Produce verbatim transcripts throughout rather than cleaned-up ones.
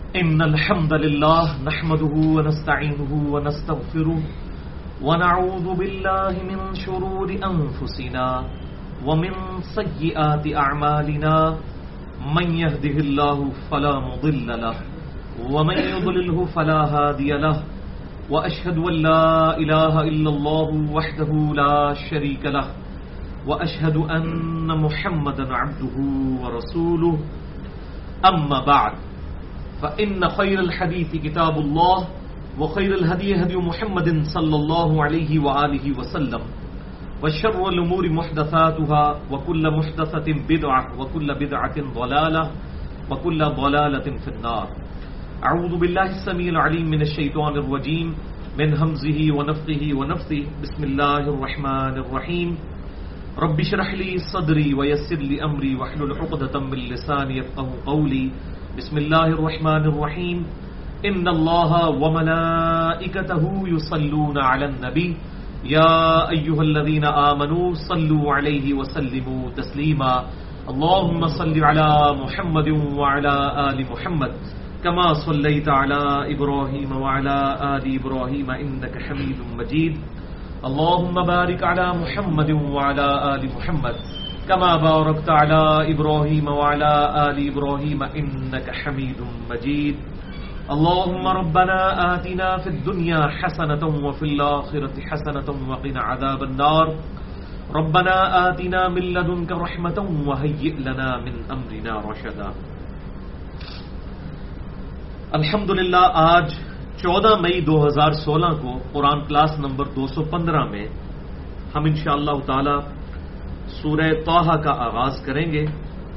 إن الحمد لله نحمده ونستعينه ونستغفره ونعوذ بالله من شرور أنفسنا ومن سيئات أعمالنا من يهده الله فلا مضل له ومن يضلله فلا هادي له وأشهد أن لا إله إلا الله وحده لا شريك له وأشهد أن محمدا عبده ورسوله أما بعد فإن خير الحديث كتاب الله وخير الهدي هدي محمد صلى الله عليه وآله وسلم وشر الأمور محدثاتها وكل محدثة بدعة وكل بدعة ضلالة وكل ضلالة في النار. أعوذ بالله السميع العليم من الشيطان الرجيم من همزه ونفخه ونفثه. بسم الله الرحمن الرحيم. رب اشرح لي صدري ويسر لي أمري واحلل عقدة من لساني يفقهوا قولي. بسم الله الرحمن الرحيم. إن الله وملائكته يصلون على النبي يا أيها الذين آمنوا صلوا عليه وسلموا تسليما. اللهم صل على محمد وعلى آل محمد كما صليت على إبراهيم وعلى آل إبراهيم إنك حميد مجيد. اللهم بارك على محمد وعلى آل محمد كما باركت على إبراهيم وعلى آل إبراهيم إنك حميد مجيد. اللهم ربنا آتنا في الدنيا حسنة وفي الآخرة حسنة وقنا عذاب النار. ربنا آتنا من لدنك رحمة وهيئ لنا من أمرنا رشدا. الحمدللہ آج چودہ مئی دو ہزار سولہ کو قرآن کلاس نمبر دو سو پندرہ میں ہم انشاءاللہ تعالی سورہ طٰہٰ کا آغاز کریں گے.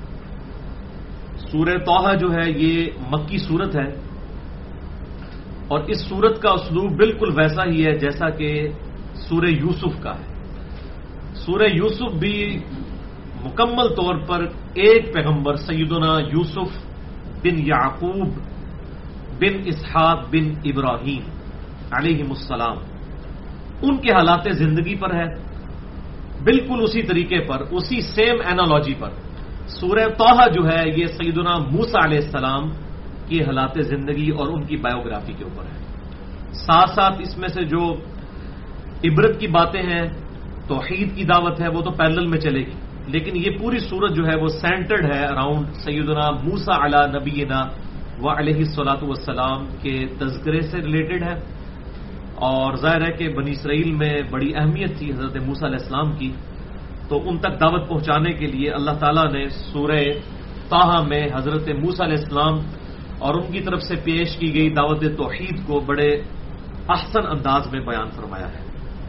سورہ طٰہٰ جو ہے یہ مکی سورت ہے اور اس سورت کا اسلوب بالکل ویسا ہی ہے جیسا کہ سورہ یوسف کا ہے. سورہ یوسف بھی مکمل طور پر ایک پیغمبر سیدنا یوسف بن یعقوب بن اسحاق بن ابراہیم علیہم السلام ان کے حالات زندگی پر ہے. بالکل اسی طریقے پر اسی سیم اینالوجی پر سورہ طٰہٰ جو ہے یہ سیدنا موسیٰ علیہ السلام کی حالات زندگی اور ان کی بایوگرافی کے اوپر ہے. ساتھ ساتھ اس میں سے جو عبرت کی باتیں ہیں توحید کی دعوت ہے وہ تو پیرلل میں چلے گی، لیکن یہ پوری سورت جو ہے وہ سینٹرڈ ہے اراؤنڈ سیدنا موسیٰ علی نبینا و علیہ الصلاۃ والسلام کے تذکرے سے ریلیٹڈ ہے. اور ظاہر ہے کہ بنی اسرائیل میں بڑی اہمیت تھی حضرت موسیٰ علیہ السلام کی، تو ان تک دعوت پہنچانے کے لیے اللہ تعالیٰ نے سورہ طٰہٰ میں حضرت موسیٰ علیہ السلام اور ان کی طرف سے پیش کی گئی دعوت توحید کو بڑے احسن انداز میں بیان فرمایا ہے.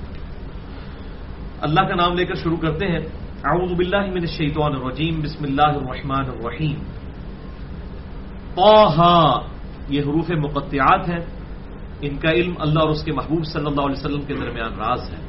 اللہ کا نام لے کر شروع کرتے ہیں. اعوذ باللہ من الشیطان الرجیم. بسم اللہ الرحمن الرحیم. طٰہٰ یہ حروف مقطعات ہیں، ان کا علم اللہ اور اس کے محبوب صلی اللہ علیہ وسلم کے درمیان راز ہے.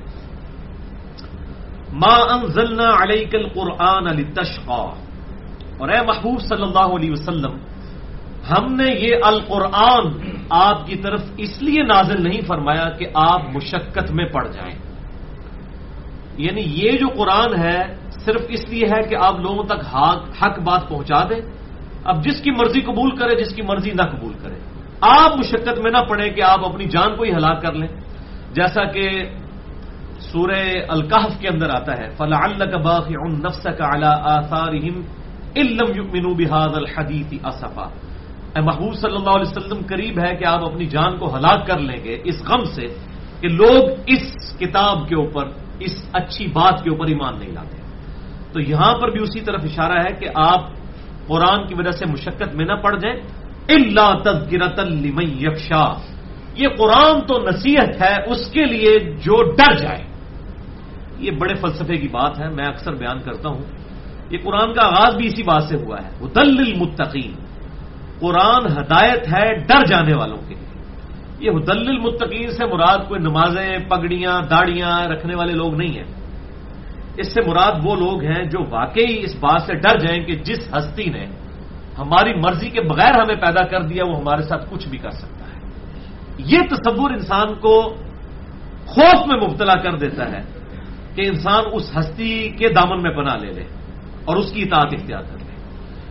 ما انزلنا علیک القرآن لتشقی، اور اے محبوب صلی اللہ علیہ وسلم ہم نے یہ القرآن آپ کی طرف اس لیے نازل نہیں فرمایا کہ آپ مشقت میں پڑ جائیں. یعنی یہ جو قرآن ہے صرف اس لیے ہے کہ آپ لوگوں تک حق بات پہنچا دیں. اب جس کی مرضی قبول کرے جس کی مرضی نہ قبول کرے، آپ مشقت میں نہ پڑیں کہ آپ اپنی جان کو ہی ہلاک کر لیں. جیسا کہ سورہ الکہف کے اندر آتا ہے فَلَعَلَّكَ بَاخِعٌ نَفْسَكَ عَلَىٰ آثَارِهِمْ إِن لَّمْ يُؤْمِنُوا بِهَٰذَا الْحَدِيثِ أَسَفًا. اے محبوب صلی اللہ علیہ وسلم قریب ہے کہ آپ اپنی جان کو ہلاک کر لیں گے اس غم سے کہ لوگ اس کتاب کے اوپر اس اچھی بات کے اوپر ایمان نہیں لاتے. تو یہاں پر بھی اسی طرف اشارہ ہے کہ آپ قرآن کی وجہ سے مشقت میں نہ پڑ جائیں. إِلَّا تَذْكِرَةً لِمَن يَخْشَىٰ، یہ قرآن تو نصیحت ہے اس کے لیے جو ڈر جائے. یہ بڑے فلسفے کی بات ہے، میں اکثر بیان کرتا ہوں. یہ قرآن کا آغاز بھی اسی بات سے ہوا ہے هُدًى لِّلْمُتَّقِينَ. قرآن ہدایت ہے ڈر جانے والوں کے لیے. یہ هُدًى لِّلْمُتَّقِينَ سے مراد کوئی نمازیں پگڑیاں داڑیاں رکھنے والے لوگ نہیں ہیں. اس سے مراد وہ لوگ ہیں جو واقعی اس بات سے ڈر جائیں کہ جس ہستی نے ہماری مرضی کے بغیر ہمیں پیدا کر دیا وہ ہمارے ساتھ کچھ بھی کر سکتا ہے. یہ تصور انسان کو خوف میں مبتلا کر دیتا ہے کہ انسان اس ہستی کے دامن میں پناہ لے لے اور اس کی اطاعت اختیار کر لے.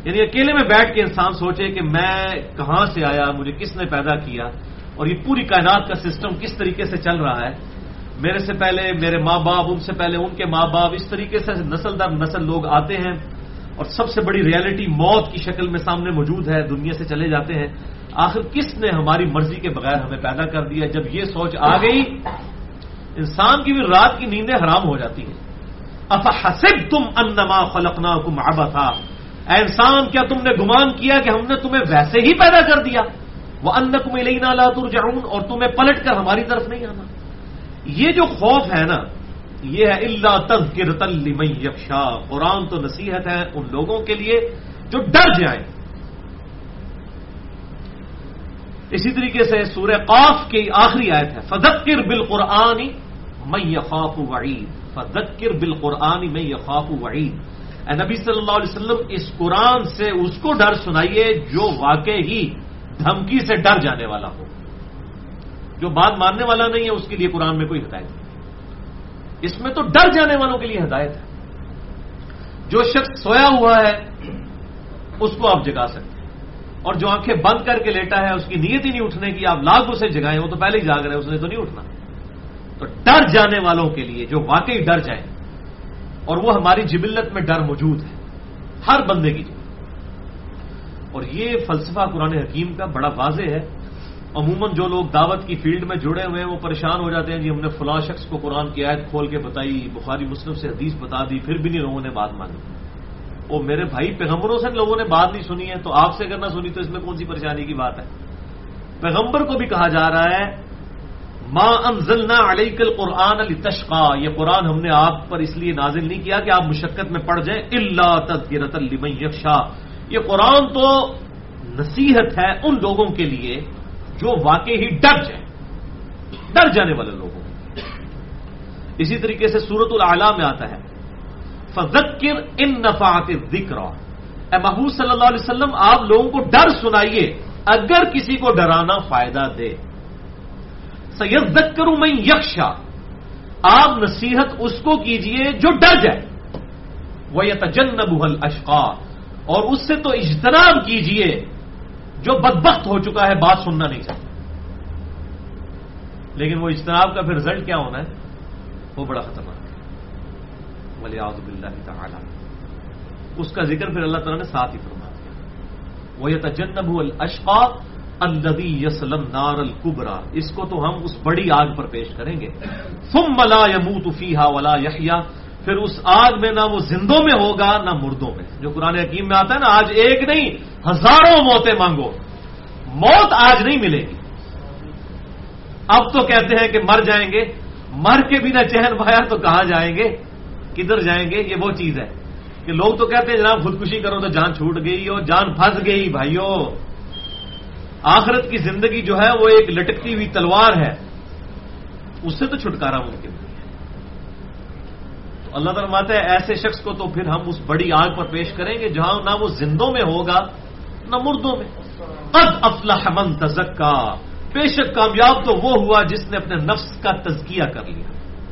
یعنی اکیلے میں بیٹھ کے انسان سوچے کہ میں کہاں سے آیا، مجھے کس نے پیدا کیا، اور یہ پوری کائنات کا سسٹم کس طریقے سے چل رہا ہے. میرے سے پہلے میرے ماں باپ، ان سے پہلے ان کے ماں باپ، اس طریقے سے نسل در نسل لوگ آتے ہیں، اور سب سے بڑی ریالٹی موت کی شکل میں سامنے موجود ہے، دنیا سے چلے جاتے ہیں. آخر کس نے ہماری مرضی کے بغیر ہمیں پیدا کر دیا؟ جب یہ سوچ آ گئی، انسان کی بھی رات کی نیندیں حرام ہو جاتی ہیں. افحسبتم انما خلقناکم عبثا، اے انسان کیا تم نے گمان کیا کہ ہم نے تمہیں ویسے ہی پیدا کر دیا؟ وانکم الینا لا ترجعون، اور تمہیں پلٹ کر ہماری طرف نہیں آنا. یہ جو خوف ہے نا، یہ ہے الا تذکرۃ لمن یخشی. قرآن تو نصیحت ہے ان لوگوں کے لیے جو ڈر جائیں. اسی طریقے سے سورہ قاف کی آخری آیت ہے فذکر بالقرآن من یخاف وعید. فذکر بالقرآن من یخاف وعید. اے نبی صلی اللہ علیہ وسلم اس قرآن سے اس کو ڈر سنائیے جو واقعی ہی دھمکی سے ڈر جانے والا ہو. جو بات ماننے والا نہیں ہے اس کے لیے قرآن میں کوئی ہدایت نہیں. اس میں تو ڈر جانے والوں کے لیے ہدایت ہے. جو شخص سویا ہوا ہے اس کو آپ جگا سکتے ہیں، اور جو آنکھیں بند کر کے لیٹا ہے اس کی نیت ہی نہیں اٹھنے کی، آپ لاکھ اسے جگائیں، وہ تو پہلے ہی جاگ رہے ہیں، اس نے تو نہیں اٹھنا. تو ڈر جانے والوں کے لیے جو واقعی ڈر جائیں، اور وہ ہماری جبلت میں ڈر موجود ہے ہر بندے کی جبلت. اور یہ فلسفہ قرآن حکیم کا بڑا واضح ہے. عموماً جو لوگ دعوت کی فیلڈ میں جڑے ہوئے ہیں وہ پریشان ہو جاتے ہیں، جی ہم نے فلاں شخص کو قرآن کی آیت کھول کے بتائی، بخاری مسلم سے حدیث بتا دی، پھر بھی نہیں لوگوں نے بات مانی. وہ میرے بھائی پیغمبروں سے لوگوں نے بات نہیں سنی ہے، تو آپ سے اگر نہ سنی تو اس میں کون سی پریشانی کی بات ہے؟ پیغمبر کو بھی کہا جا رہا ہے ما انزلنا علیک القرآن لتشقى، یہ قرآن ہم نے آپ پر اس لیے نازل نہیں کیا کہ آپ مشقت میں پڑ جائیں، الا تذکرۃ لمن یخشی. یہ قرآن تو نصیحت ہے ان لوگوں کے لیے جو واقعی ہی ڈر جائیں، ڈر جانے والے لوگوں. اسی طریقے سے سورۃ الاعلی میں آتا ہے فذکر ان نفعت الذکری. اے محبوب صلی اللہ علیہ وسلم آپ لوگوں کو ڈر سنائیے اگر کسی کو ڈرانا فائدہ دے. سیذکر من یخشی، آپ نصیحت اس کو کیجئے جو ڈر جائے. ویتجنبها الاشقی، اور اس سے تو اجتناب کیجئے جو بدبخت ہو چکا ہے، بات سننا نہیں چاہتا. لیکن وہ اجتناب کا پھر رزلٹ کیا ہونا ہے وہ بڑا خطرناک ہے، ولیعوذ باللہ تعالی. اس کا ذکر پھر اللہ تعالیٰ نے ساتھ ہی فرما دیا وَيَتَجَنَّبُهُ الْأَشْقَى الَّذِي يَصْلَى النَّارَ الْكُبْرَى. اس کو تو ہم اس بڑی آگ پر پیش کریں گے. ثُمَّ لَا يَمُوتُ فِيهَا وَلَا يَحْيَا، پھر اس آگ میں نہ وہ زندوں میں ہوگا نہ مردوں میں. جو قرآن حکیم میں آتا ہے نا، آج ایک نہیں ہزاروں موتیں مانگو، موت آج نہیں ملے گی. اب تو کہتے ہیں کہ مر جائیں گے، مر کے بھی نہ چہن پایا تو کہاں جائیں گے، کدھر جائیں گے. یہ وہ چیز ہے کہ لوگ تو کہتے ہیں جناب خودکشی کرو تو جان چھوٹ گئی ہو، جان پھنس گئی. بھائیو، آخرت کی زندگی جو ہے وہ ایک لٹکتی ہوئی تلوار ہے، اس سے تو چھٹکارا ممکن نہیں ہے. تو اللہ تعالیٰ فرماتا ہے ایسے شخص کو تو پھر ہم اس بڑی آگ پر پیش کریں گے جہاں نہ وہ زندوں میں ہوگا نہ مردوں میں. قد افلح من تزکا، بے شک کامیاب تو وہ ہوا جس نے اپنے نفس کا تزکیہ کر لیا.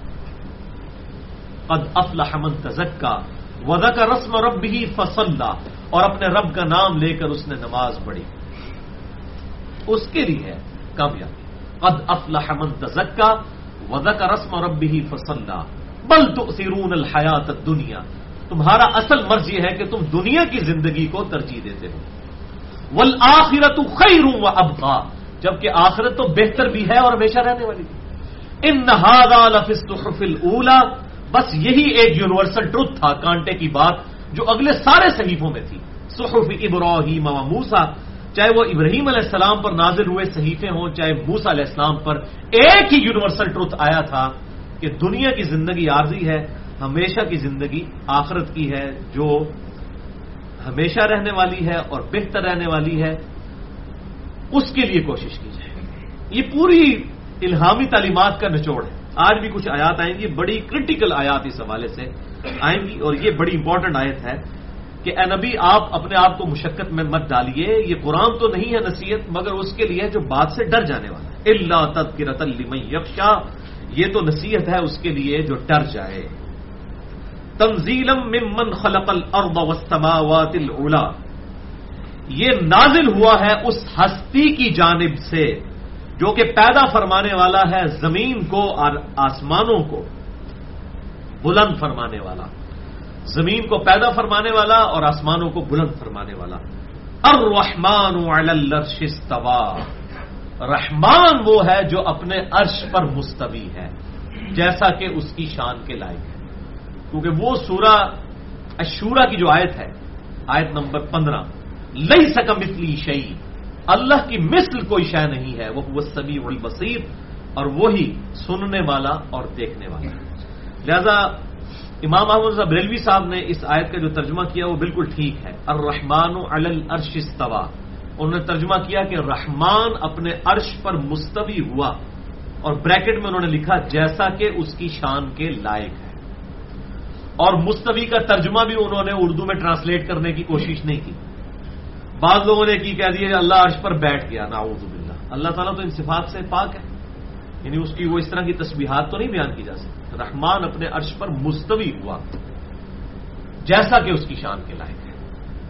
قد افلح من تزکا وذکر اسم ربہ فصلی، اور اپنے رب کا نام لے کر اس نے نماز پڑھی، اس کے لیے ہے کامیابی. قد افلح من تزکا وذکر اسم ربہ فصلی بل تؤثرون الحیات الدنیا. تمہارا اصل مرض یہ ہے کہ تم دنیا کی زندگی کو ترجیح دیتے ہو. والآخرۃ خیر وابقی، جبکہ آخرت تو بہتر بھی ہے اور ہمیشہ رہنے والی بھی. ان ھذا لفی الصحف الاولی، بس یہی ایک یونیورسل ٹروتھ تھا، کانٹے کی بات جو اگلے سارے صحیفوں میں تھی. صحف ابراہیم و موسیٰ، چاہے وہ ابراہیم علیہ السلام پر نازل ہوئے صحیفے ہوں چاہے موسیٰ علیہ السلام پر، ایک ہی یونیورسل ٹروتھ آیا تھا کہ دنیا کی زندگی عارضی ہے، ہمیشہ کی زندگی آخرت کی ہے جو ہمیشہ رہنے والی ہے اور بہتر رہنے والی ہے. اس کے لیے کوشش کی جائے. یہ پوری الہامی تعلیمات کا نچوڑ ہے. آج بھی کچھ آیات آئیں گی، بڑی کرٹیکل آیات اس حوالے سے آئیں گی، اور یہ بڑی امپورٹنٹ آیت ہے کہ اے نبی آپ اپنے آپ کو مشقت میں مت ڈالیے. یہ قرآن تو نہیں ہے نصیحت، مگر اس کے لیے جو بات سے ڈر جانے والا ہے. الا تذکرۃ لمن یخشی، یہ تو نصیحت ہے اس کے لیے جو ڈر جائے. تنزیلا ممن خلق الارض والسماوات العلی، یہ نازل ہوا ہے اس ہستی کی جانب سے جو کہ پیدا فرمانے والا ہے زمین کو اور آسمانوں کو بلند فرمانے والا، زمین کو پیدا فرمانے والا اور آسمانوں کو بلند فرمانے والا۔ الرحمن علی العرش استوى، رحمان وہ ہے جو اپنے عرش پر مستوی ہے جیسا کہ اس کی شان کے لائق ہے، کیونکہ وہ سورہ الشورى کی جو آیت ہے، آیت نمبر پندرہ، لیس کمثلہ شیء، اللہ کی مثل کوئی شے نہیں ہے، وہ هو السمیع البصیر، اور وہی سننے والا اور دیکھنے والا ہے۔ لہذا امام احمد رضا بریلوی صاحب نے اس آیت کا جو ترجمہ کیا وہ بالکل ٹھیک ہے، الرحمن علی العرش استوى، انہوں نے ترجمہ کیا کہ رحمان اپنے عرش پر مستوی ہوا، اور بریکٹ میں انہوں نے لکھا جیسا کہ اس کی شان کے لائق ہے۔ اور مستوی کا ترجمہ بھی انہوں نے اردو میں ٹرانسلیٹ کرنے کی کوشش نہیں کی، بعض لوگوں نے کی کہہ دیا اللہ عرش پر بیٹھ گیا، نعوذ باللہ، اللہ تعالیٰ تو ان صفات سے پاک ہے، یعنی اس کی وہ اس طرح کی تسبیحات تو نہیں بیان کی جا سکتی۔ رحمان اپنے عرش پر مستوی ہوا جیسا کہ اس کی شان کے لائق ہے۔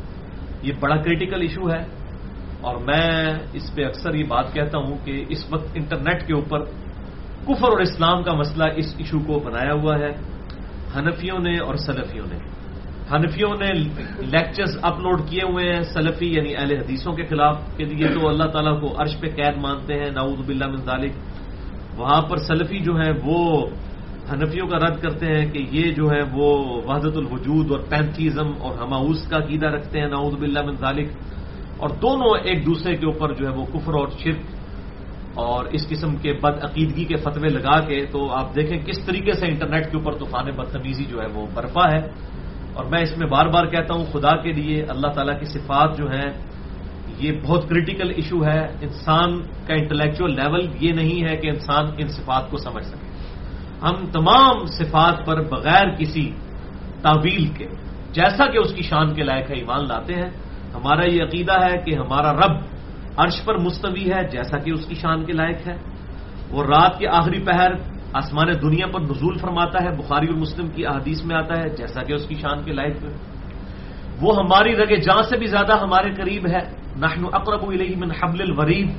یہ بڑا کریٹیکل ایشو ہے، اور میں اس پہ اکثر یہ بات کہتا ہوں کہ اس وقت انٹرنیٹ کے اوپر کفر اور اسلام کا مسئلہ اس ایشو کو بنایا ہوا ہے حنفیوں نے اور سلفیوں نے۔ حنفیوں نے لیکچرز اپلوڈ کیے ہوئے ہیں سلفی یعنی اہل حدیثوں کے خلاف کے لیے، تو اللہ تعالیٰ کو عرش پہ قید مانتے ہیں، نعوذ باللہ من ذالک۔ وہاں پر سلفی جو ہیں وہ حنفیوں کا رد کرتے ہیں کہ یہ جو ہے وہ وحدت الوجود اور پینتھیزم اور ہماؤس کا عقیدہ رکھتے ہیں، نعوذ باللہ من ذالک، اور دونوں ایک دوسرے کے اوپر جو ہے وہ کفر اور شرک اور اس قسم کے بد عقیدگی کے فتوے لگا کے، تو آپ دیکھیں کس طریقے سے انٹرنیٹ کے اوپر طوفان بدتمیزی جو ہے وہ برپا ہے۔ اور میں اس میں بار بار کہتا ہوں خدا کے لیے اللہ تعالیٰ کی صفات جو ہیں یہ بہت کریٹیکل ایشو ہے، انسان کا انٹلیکچوئل لیول یہ نہیں ہے کہ انسان ان صفات کو سمجھ سکے۔ ہم تمام صفات پر بغیر کسی تعویل کے جیسا کہ اس کی شان کے لائق ہے ایمان لاتے ہیں۔ ہمارا یہ عقیدہ ہے کہ ہمارا رب عرش پر مستوی ہے جیسا کہ اس کی شان کے لائق ہے، وہ رات کے آخری پہر آسمان دنیا پر نزول فرماتا ہے، بخاری اور مسلم کی احادیث میں آتا ہے جیسا کہ اس کی شان کے لائق ہے، وہ ہماری رگ جاں سے بھی زیادہ ہمارے قریب ہے، نحن اقرب الیہ من حبل الورید،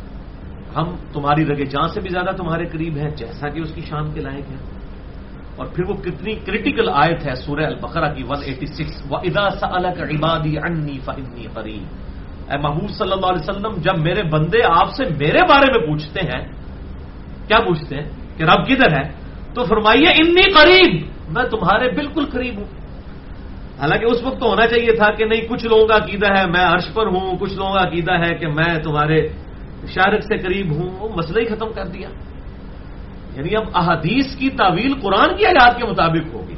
ہم تمہاری رگ جاں سے بھی زیادہ تمہارے قریب ہیں جیسا کہ اس کی شان کے لائق ہے۔ اور پھر وہ کتنی کریٹیکل آیت ہے سورہ البقرہ کی ایک سو چھیاسی، وَإِذَا سَأَلَكَ عِبَادِي عَنِّي فَإِنِّي قَرِيبٌ، اے محبوب صلی اللہ علیہ وسلم جب میرے بندے آپ سے میرے بارے میں پوچھتے ہیں، کیا پوچھتے ہیں کہ رب کدھر ہے، تو فرمائیے انی قریب، میں تمہارے بالکل قریب ہوں۔ حالانکہ اس وقت تو ہونا چاہیے تھا کہ نہیں، کچھ لوگوں کا عقیدہ ہے میں عرش پر ہوں، کچھ لوگوں کا عقیدہ ہے کہ میں تمہارے شارق سے قریب ہوں، وہ مسئلہ ہی ختم کر دیا۔ یعنی اب احادیث کی تعویل قرآن کی آیات کے مطابق ہوگی۔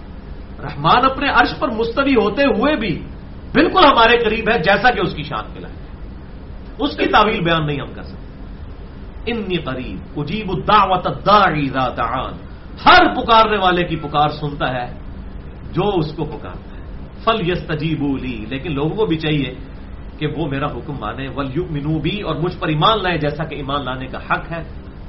رحمان اپنے عرش پر مستوی ہوتے ہوئے بھی بالکل ہمارے قریب ہے جیسا کہ اس کی شان کے لائق ہے، اس کی تعویل بیان نہیں ہم کر سکتے۔ انی قریب اجیب الدعوۃ الداعی اذا دعان، ہر پکارنے والے کی پکار سنتا ہے جو اس کو پکارتا ہے۔ فلیستجیبوا لی، لیکن لوگوں کو بھی چاہیے کہ وہ میرا حکم مانے، ولیؤمنوا بی، اور مجھ پر ایمان لائے جیسا کہ ایمان لانے کا حق ہے،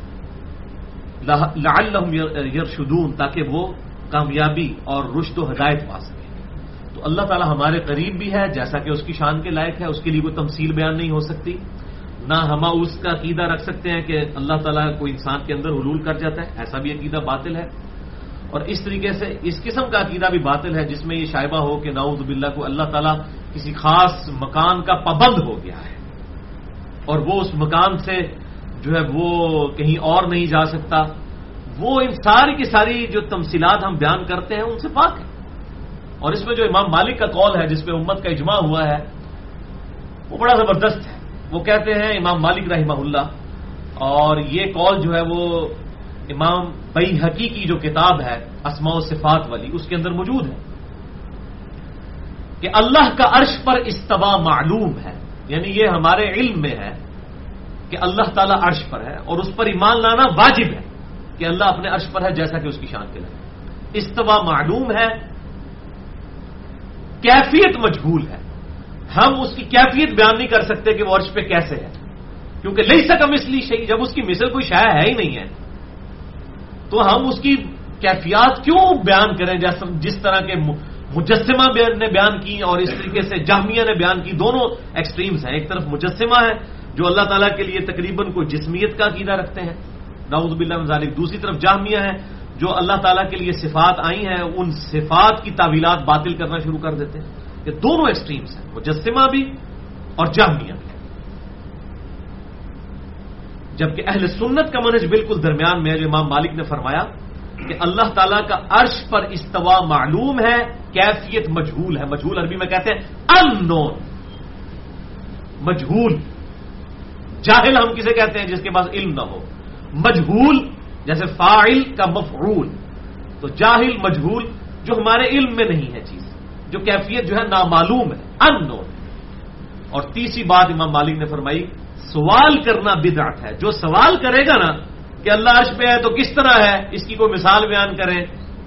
لعلہم یرشدون، تاکہ وہ کامیابی اور رشد و ہدایت پا سکیں۔ تو اللہ تعالی ہمارے قریب بھی ہے جیسا کہ اس کی شان کے لائق ہے، اس کے لیے کوئی تمثیل بیان نہیں ہو سکتی، نہ ہم اس کا عقیدہ رکھ سکتے ہیں کہ اللہ تعالیٰ کوئی انسان کے اندر حلول کر جاتا ہے، ایسا بھی عقیدہ باطل ہے۔ اور اس طریقے سے اس قسم کا عقیدہ بھی باطل ہے جس میں یہ شائبہ ہو کہ نعوذ باللہ کو اللہ تعالیٰ کسی خاص مکان کا پابند ہو گیا ہے اور وہ اس مکان سے جو ہے وہ کہیں اور نہیں جا سکتا، وہ ان ساری کی ساری جو تمثیلات ہم بیان کرتے ہیں ان سے پاک ہے۔ اور اس میں جو امام مالک کا قول ہے جس پہ امت کا اجماع ہوا ہے وہ بڑا زبردست ہے۔ وہ کہتے ہیں امام مالک رحمہ اللہ، اور یہ قول جو ہے وہ امام بیہقی کی جو کتاب ہے اسماء و صفات والی اس کے اندر موجود ہے کہ اللہ کا عرش پر استوا معلوم ہے، یعنی یہ ہمارے علم میں ہے کہ اللہ تعالیٰ عرش پر ہے، اور اس پر ایمان لانا واجب ہے کہ اللہ اپنے عرش پر ہے جیسا کہ اس کی شان کے لائق۔ استوا معلوم ہے، کیفیت مجہول ہے، ہم اس کی کیفیت بیان نہیں کر سکتے کہ وہ عرش پہ کیسے ہے، کیونکہ لیس کمثلہ شیء، جب اس کی مثل کوئی شے ہے ہی نہیں ہے تو ہم اس کی کیفیات کیوں بیان کریں، جس طرح کے مجسمہ نے بیان کی اور اس طریقے سے جہمیہ نے بیان کی. دونوں ایکسٹریمز ہیں. ایک طرف مجسمہ ہے جو اللہ تعالیٰ کے لیے تقریباً کوئی جسمیت کا عقیدہ رکھتے ہیں, نعوذ باللہ من ذالک. دوسری طرف جہمیہ ہے جو اللہ تعالیٰ کے لیے صفات آئی ہیں ان صفات کی تعویلات باطل کرنا شروع کر دیتے ہیں. یہ دونوں ایکسٹریمز ہیں, مجسمہ بھی اور جہمیہ بھی. جبکہ اہل سنت کا منہج بالکل درمیان میں ہے, جو امام مالک نے فرمایا کہ اللہ تعالیٰ کا عرش پر استوا معلوم ہے, کیفیت مجہول ہے. مجہول عربی میں کہتے ہیں ان نون, مجہول. جاہل ہم کسے کہتے ہیں جس کے پاس علم نہ ہو. مجہول جیسے فاعل کا مفعول, تو جاہل مجہول جو ہمارے علم میں نہیں ہے چیز, جو کیفیت جو ہے نامعلوم ہے, ان نون. اور تیسری بات امام مالک نے فرمائی, سوال کرنا بدعت ہے. جو سوال کرے گا نا کہ اللہ عرش پہ ہے تو کس طرح ہے, اس کی کوئی مثال بیان کریں,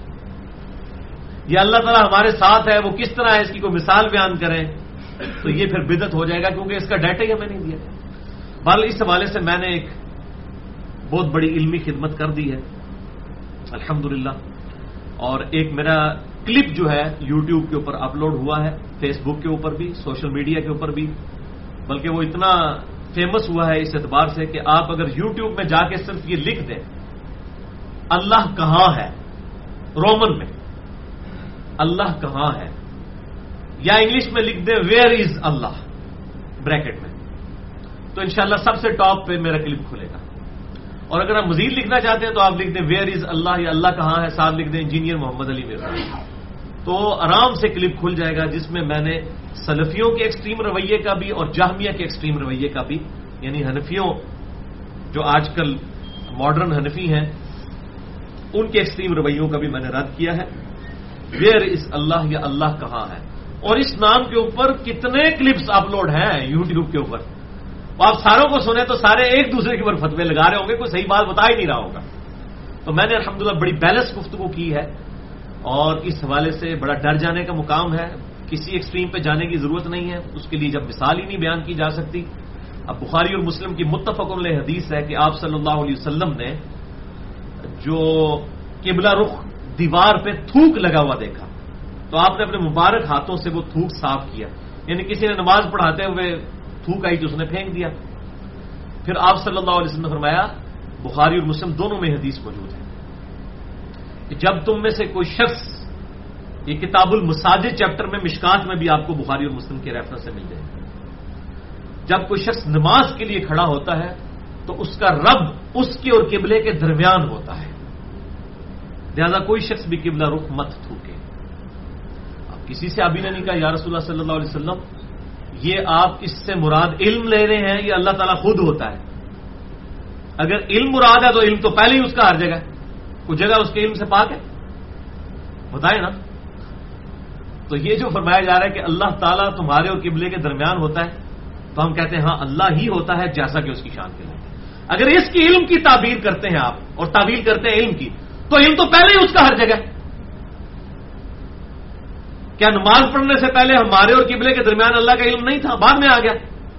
یا اللہ تعالیٰ ہمارے ساتھ ہے وہ کس طرح ہے, اس کی کوئی مثال بیان کریں, تو یہ پھر بدعت ہو جائے گا, کیونکہ اس کا ڈیٹا ہی ہمیں نہیں دیا. بہرحال اس حوالے سے میں نے ایک بہت بڑی علمی خدمت کر دی ہے الحمدللہ. اور ایک میرا کلپ جو ہے یوٹیوب کے اوپر اپلوڈ ہوا ہے, فیس بک کے اوپر بھی, سوشل میڈیا کے اوپر بھی, بلکہ وہ اتنا فیمس ہوا ہے اس اعتبار سے کہ آپ اگر یوٹیوب میں جا کے صرف یہ لکھ دیں اللہ کہاں ہے رومن میں, اللہ کہاں ہے, یا انگلش میں لکھ دیں ویئر از اللہ بریکٹ میں, تو انشاءاللہ سب سے ٹاپ پہ میرا کلپ کھلے گا. اور اگر آپ مزید لکھنا چاہتے ہیں تو آپ لکھ دیں ویئر از اللہ, یا اللہ کہاں ہے, ساتھ لکھ دیں انجینئر محمد علی مرزا, تو آرام سے کلپ کھل جائے گا جس میں میں نے سلفیوں کے ایکسٹریم رویے کا بھی اور جہمیہ کے ایکسٹریم رویے کا بھی, یعنی حنفیوں جو آج کل ماڈرن حنفی ہیں ان کے ایکسٹریم رویوں کا بھی میں نے رد کیا ہے. ویئر از اللہ, یا اللہ کہاں ہے. اور اس نام کے اوپر کتنے کلپس اپلوڈ ہیں یوٹیوب کے اوپر, آپ ساروں کو سنیں تو سارے ایک دوسرے کے اوپر فتوے لگا رہے ہوں گے, کوئی صحیح بات بتا ہی نہیں رہا ہوگا. تو میں نے الحمدللہ بڑی بیلنس گفتگو کی ہے, اور اس حوالے سے بڑا ڈر جانے کا مقام ہے. کسی ایکسٹریم پہ جانے کی ضرورت نہیں ہے, اس کے لیے جب مثال ہی نہیں بیان کی جا سکتی. اب بخاری اور مسلم کی متفق علیہ حدیث ہے کہ آپ صلی اللہ علیہ وسلم نے جو قبلہ رخ دیوار پہ تھوک لگا ہوا دیکھا تو آپ نے اپنے مبارک ہاتھوں سے وہ تھوک صاف کیا, یعنی کسی نے نماز پڑھاتے ہوئے تھوک آئی تو اس نے پھینک دیا. پھر آپ صلی اللہ علیہ وسلم نے فرمایا, بخاری اور مسلم دونوں میں حدیث موجود ہے, کہ جب تم میں سے کوئی شخص, یہ کتاب المساجد چیپٹر میں مشکات میں بھی آپ کو بخاری اور مسلم کے ریفرنس سے مل جائے گا, جب کوئی شخص نماز کے لیے کھڑا ہوتا ہے تو اس کا رب اس کے اور قبلے کے درمیان ہوتا ہے, لہذا کوئی شخص بھی قبلہ رخ مت تھوکے. اب کسی سے ابھی نے نہیں کہا یا رسول اللہ صلی اللہ علیہ وسلم یہ آپ اس سے مراد علم لے رہے ہیں یا اللہ تعالیٰ خود ہوتا ہے؟ اگر علم مراد ہے تو علم تو پہلے ہی اس کا ہر جگہ ہے, کوئی جگہ اس کے علم سے پاک ہے, بتائیں نا. تو یہ جو فرمایا جا رہا ہے کہ اللہ تعالیٰ تمہارے اور قبلے کے درمیان ہوتا ہے, تو ہم کہتے ہیں ہاں اللہ ہی ہوتا ہے جیسا کہ اس کی شان کے لائق ہے. اگر اس کی علم کی تعبیر کرتے ہیں آپ اور تعبیر کرتے ہیں علم کی, تو علم تو پہلے ہی اس کا ہر جگہ ہے. کیا نماز پڑھنے سے پہلے ہمارے اور قبلے کے درمیان اللہ کا علم نہیں تھا, بعد میں آ گیا؟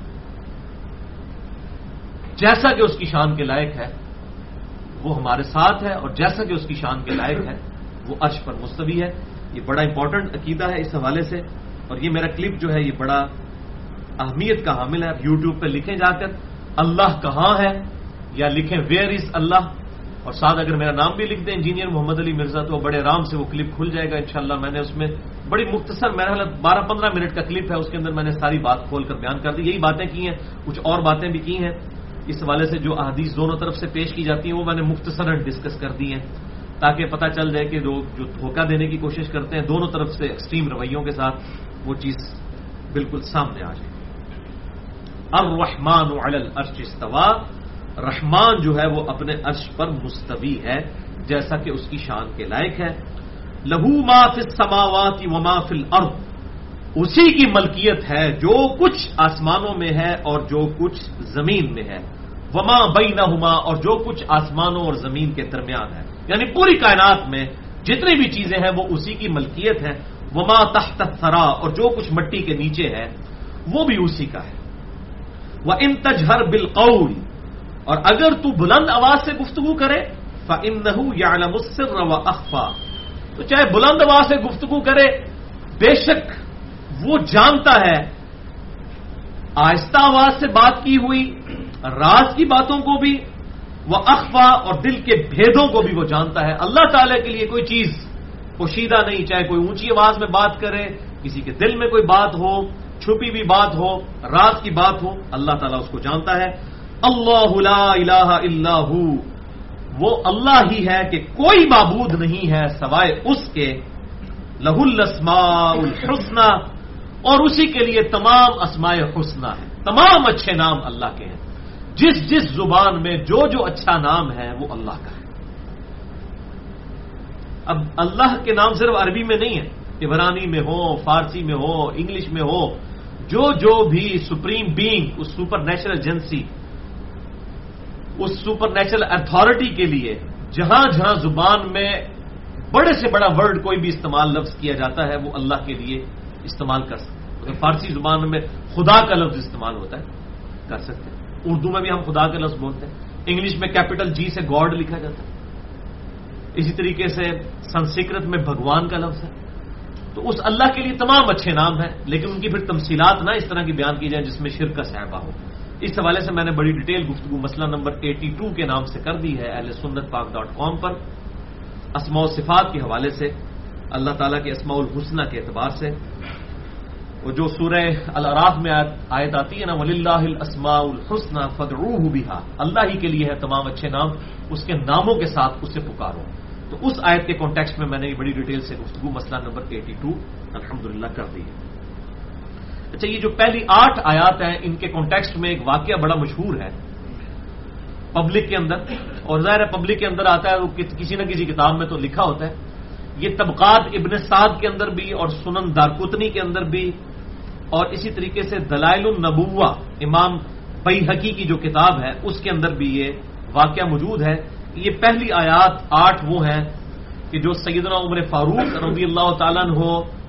جیسا کہ اس کی شان کے لائق ہے وہ ہمارے ساتھ ہے, اور جیسا کہ اس کی شان کے لائق ہے وہ عرش پر مستوی ہے. یہ بڑا امپورٹنٹ عقیدہ ہے اس حوالے سے, اور یہ میرا کلپ جو ہے یہ بڑا اہمیت کا حامل ہے. یوٹیوب پہ لکھیں جا کر اللہ کہاں ہے, یا لکھیں ویئر از اللہ, اور ساتھ اگر میرا نام بھی لکھ دیں انجینئر محمد علی مرزا, تو بڑے آرام سے وہ کلپ کھل جائے گا انشاءاللہ. میں نے اس میں بڑی مختصر, میرا خیال بارہ پندرہ منٹ کا کلپ ہے, اس کے اندر میں نے ساری بات کھول کر بیان کر دی. یہی باتیں کی ہیں, کچھ اور باتیں بھی کی ہیں اس حوالے سے. جو احادیث دونوں طرف سے پیش کی جاتی ہیں وہ میں نے مختصراً ڈسکس کر دی ہیں, تاکہ پتہ چل جائے کہ لوگ جو دھوکہ دینے کی کوشش کرتے ہیں دونوں طرف سے ایکسٹریم رویوں کے ساتھ, وہ چیز بالکل سامنے آ جائے. الرحمن علی العرش استوى, رحمان جو ہے وہ اپنے عرش پر مستوی ہے جیسا کہ اس کی شان کے لائق ہے. لہو ما فی السماوات وما فی الارض, اسی کی ملکیت ہے جو کچھ آسمانوں میں ہے اور جو کچھ زمین میں ہے. وما بینہما, اور جو کچھ آسمانوں اور زمین کے درمیان ہے, یعنی پوری کائنات میں جتنی بھی چیزیں ہیں وہ اسی کی ملکیت ہے. وما تحت الثری, اور جو کچھ مٹی کے نیچے ہے وہ بھی اسی کا ہے. وَإِن تَجْهَرْ بِالْقَوْلِ, اور اگر تو بلند آواز سے گفتگو کرے, فَإِنَّهُ يَعْلَمُ السِّرَّ وَأَخْفَى, تو چاہے بلند آواز سے گفتگو کرے بے شک وہ جانتا ہے، آہستہ آواز سے بات کی ہوئی راز کی باتوں کو بھی، وہ اخفا اور دل کے بھیدوں کو بھی وہ جانتا ہے۔ اللہ تعالیٰ کے لیے کوئی چیز پوشیدہ نہیں، چاہے کوئی اونچی آواز میں بات کرے، کسی کے دل میں کوئی بات ہو، چھپی بھی بات ہو، راز کی بات ہو، اللہ تعالیٰ اس کو جانتا ہے۔ اللہ لا الہ الا ہو، وہ اللہ ہی ہے کہ کوئی معبود نہیں ہے سوائے اس کے، لہ الاسماء الحسنی، اور اسی کے لیے تمام اسماء حسنی ہیں، تمام اچھے نام اللہ کے ہیں۔ جس جس زبان میں جو جو اچھا نام ہے وہ اللہ کا ہے۔ اب اللہ کے نام صرف عربی میں نہیں ہے، عبرانی میں ہو، فارسی میں ہو، انگلش میں ہو، جو جو بھی سپریم بینگ، اس سپر نیچرل ایجنسی، اس سپر نیچرل اتھارٹی کے لیے جہاں جہاں زبان میں بڑے سے بڑا ورڈ کوئی بھی استعمال لفظ کیا جاتا ہے وہ اللہ کے لیے استعمال کر سکتے ہیں۔ فارسی زبان میں خدا کا لفظ استعمال ہوتا ہے، کر سکتے ہیں۔ اردو میں بھی ہم خدا کا لفظ بولتے ہیں، انگلش میں کیپٹل جی سے گاڈ لکھا جاتا ہے، اسی طریقے سے سنسکرت میں بھگوان کا لفظ ہے۔ تو اس اللہ کے لیے تمام اچھے نام ہیں، لیکن ان کی پھر تمثیلات نہ اس طرح کی بیان کی جائیں جس میں شرک کا صحبہ ہو۔ اس حوالے سے میں نے بڑی ڈیٹیل گفتگو مسئلہ نمبر بانوے کے نام سے کر دی ہے اہل سنت پاک ڈاٹ کام پر، اسماء و صفات کے حوالے سے، اللہ تعالیٰ کے اسماء الحسنی کے اعتبار سے۔ وہ جو سورہ الاعراف میں آیت آتی ہے نا، وَلِلَّهِ الْأَسْمَاءُ الْحُسْنَى فَادْعُوهُ بِهَا، اللہ ہی کے لیے ہے تمام اچھے نام، اس کے ناموں کے ساتھ اسے پکارو۔ تو اس آیت کے کانٹیکسٹ میں میں نے یہ بڑی ڈیٹیل سے گفتگو مسئلہ نمبر بانوے الحمدللہ کر دی ہے۔ اچھا، یہ جو پہلی آٹھ آیات ہیں ان کے کانٹیکسٹ میں ایک واقعہ بڑا مشہور ہے پبلک کے اندر، اور ظاہر ہے پبلک کے اندر آتا ہے وہ کسی نہ کسی کتاب میں تو لکھا ہوتا ہے۔ یہ طبقات ابن سعد کے اندر بھی اور سنن دارقطنی کے اندر بھی، اور اسی طریقے سے دلائل النبوہ امام بیہقی کی جو کتاب ہے اس کے اندر بھی یہ واقعہ موجود ہے۔ یہ پہلی آیات آٹھ وہ ہیں کہ جو سیدنا عمر فاروق رضی اللہ تعالیٰ عنہ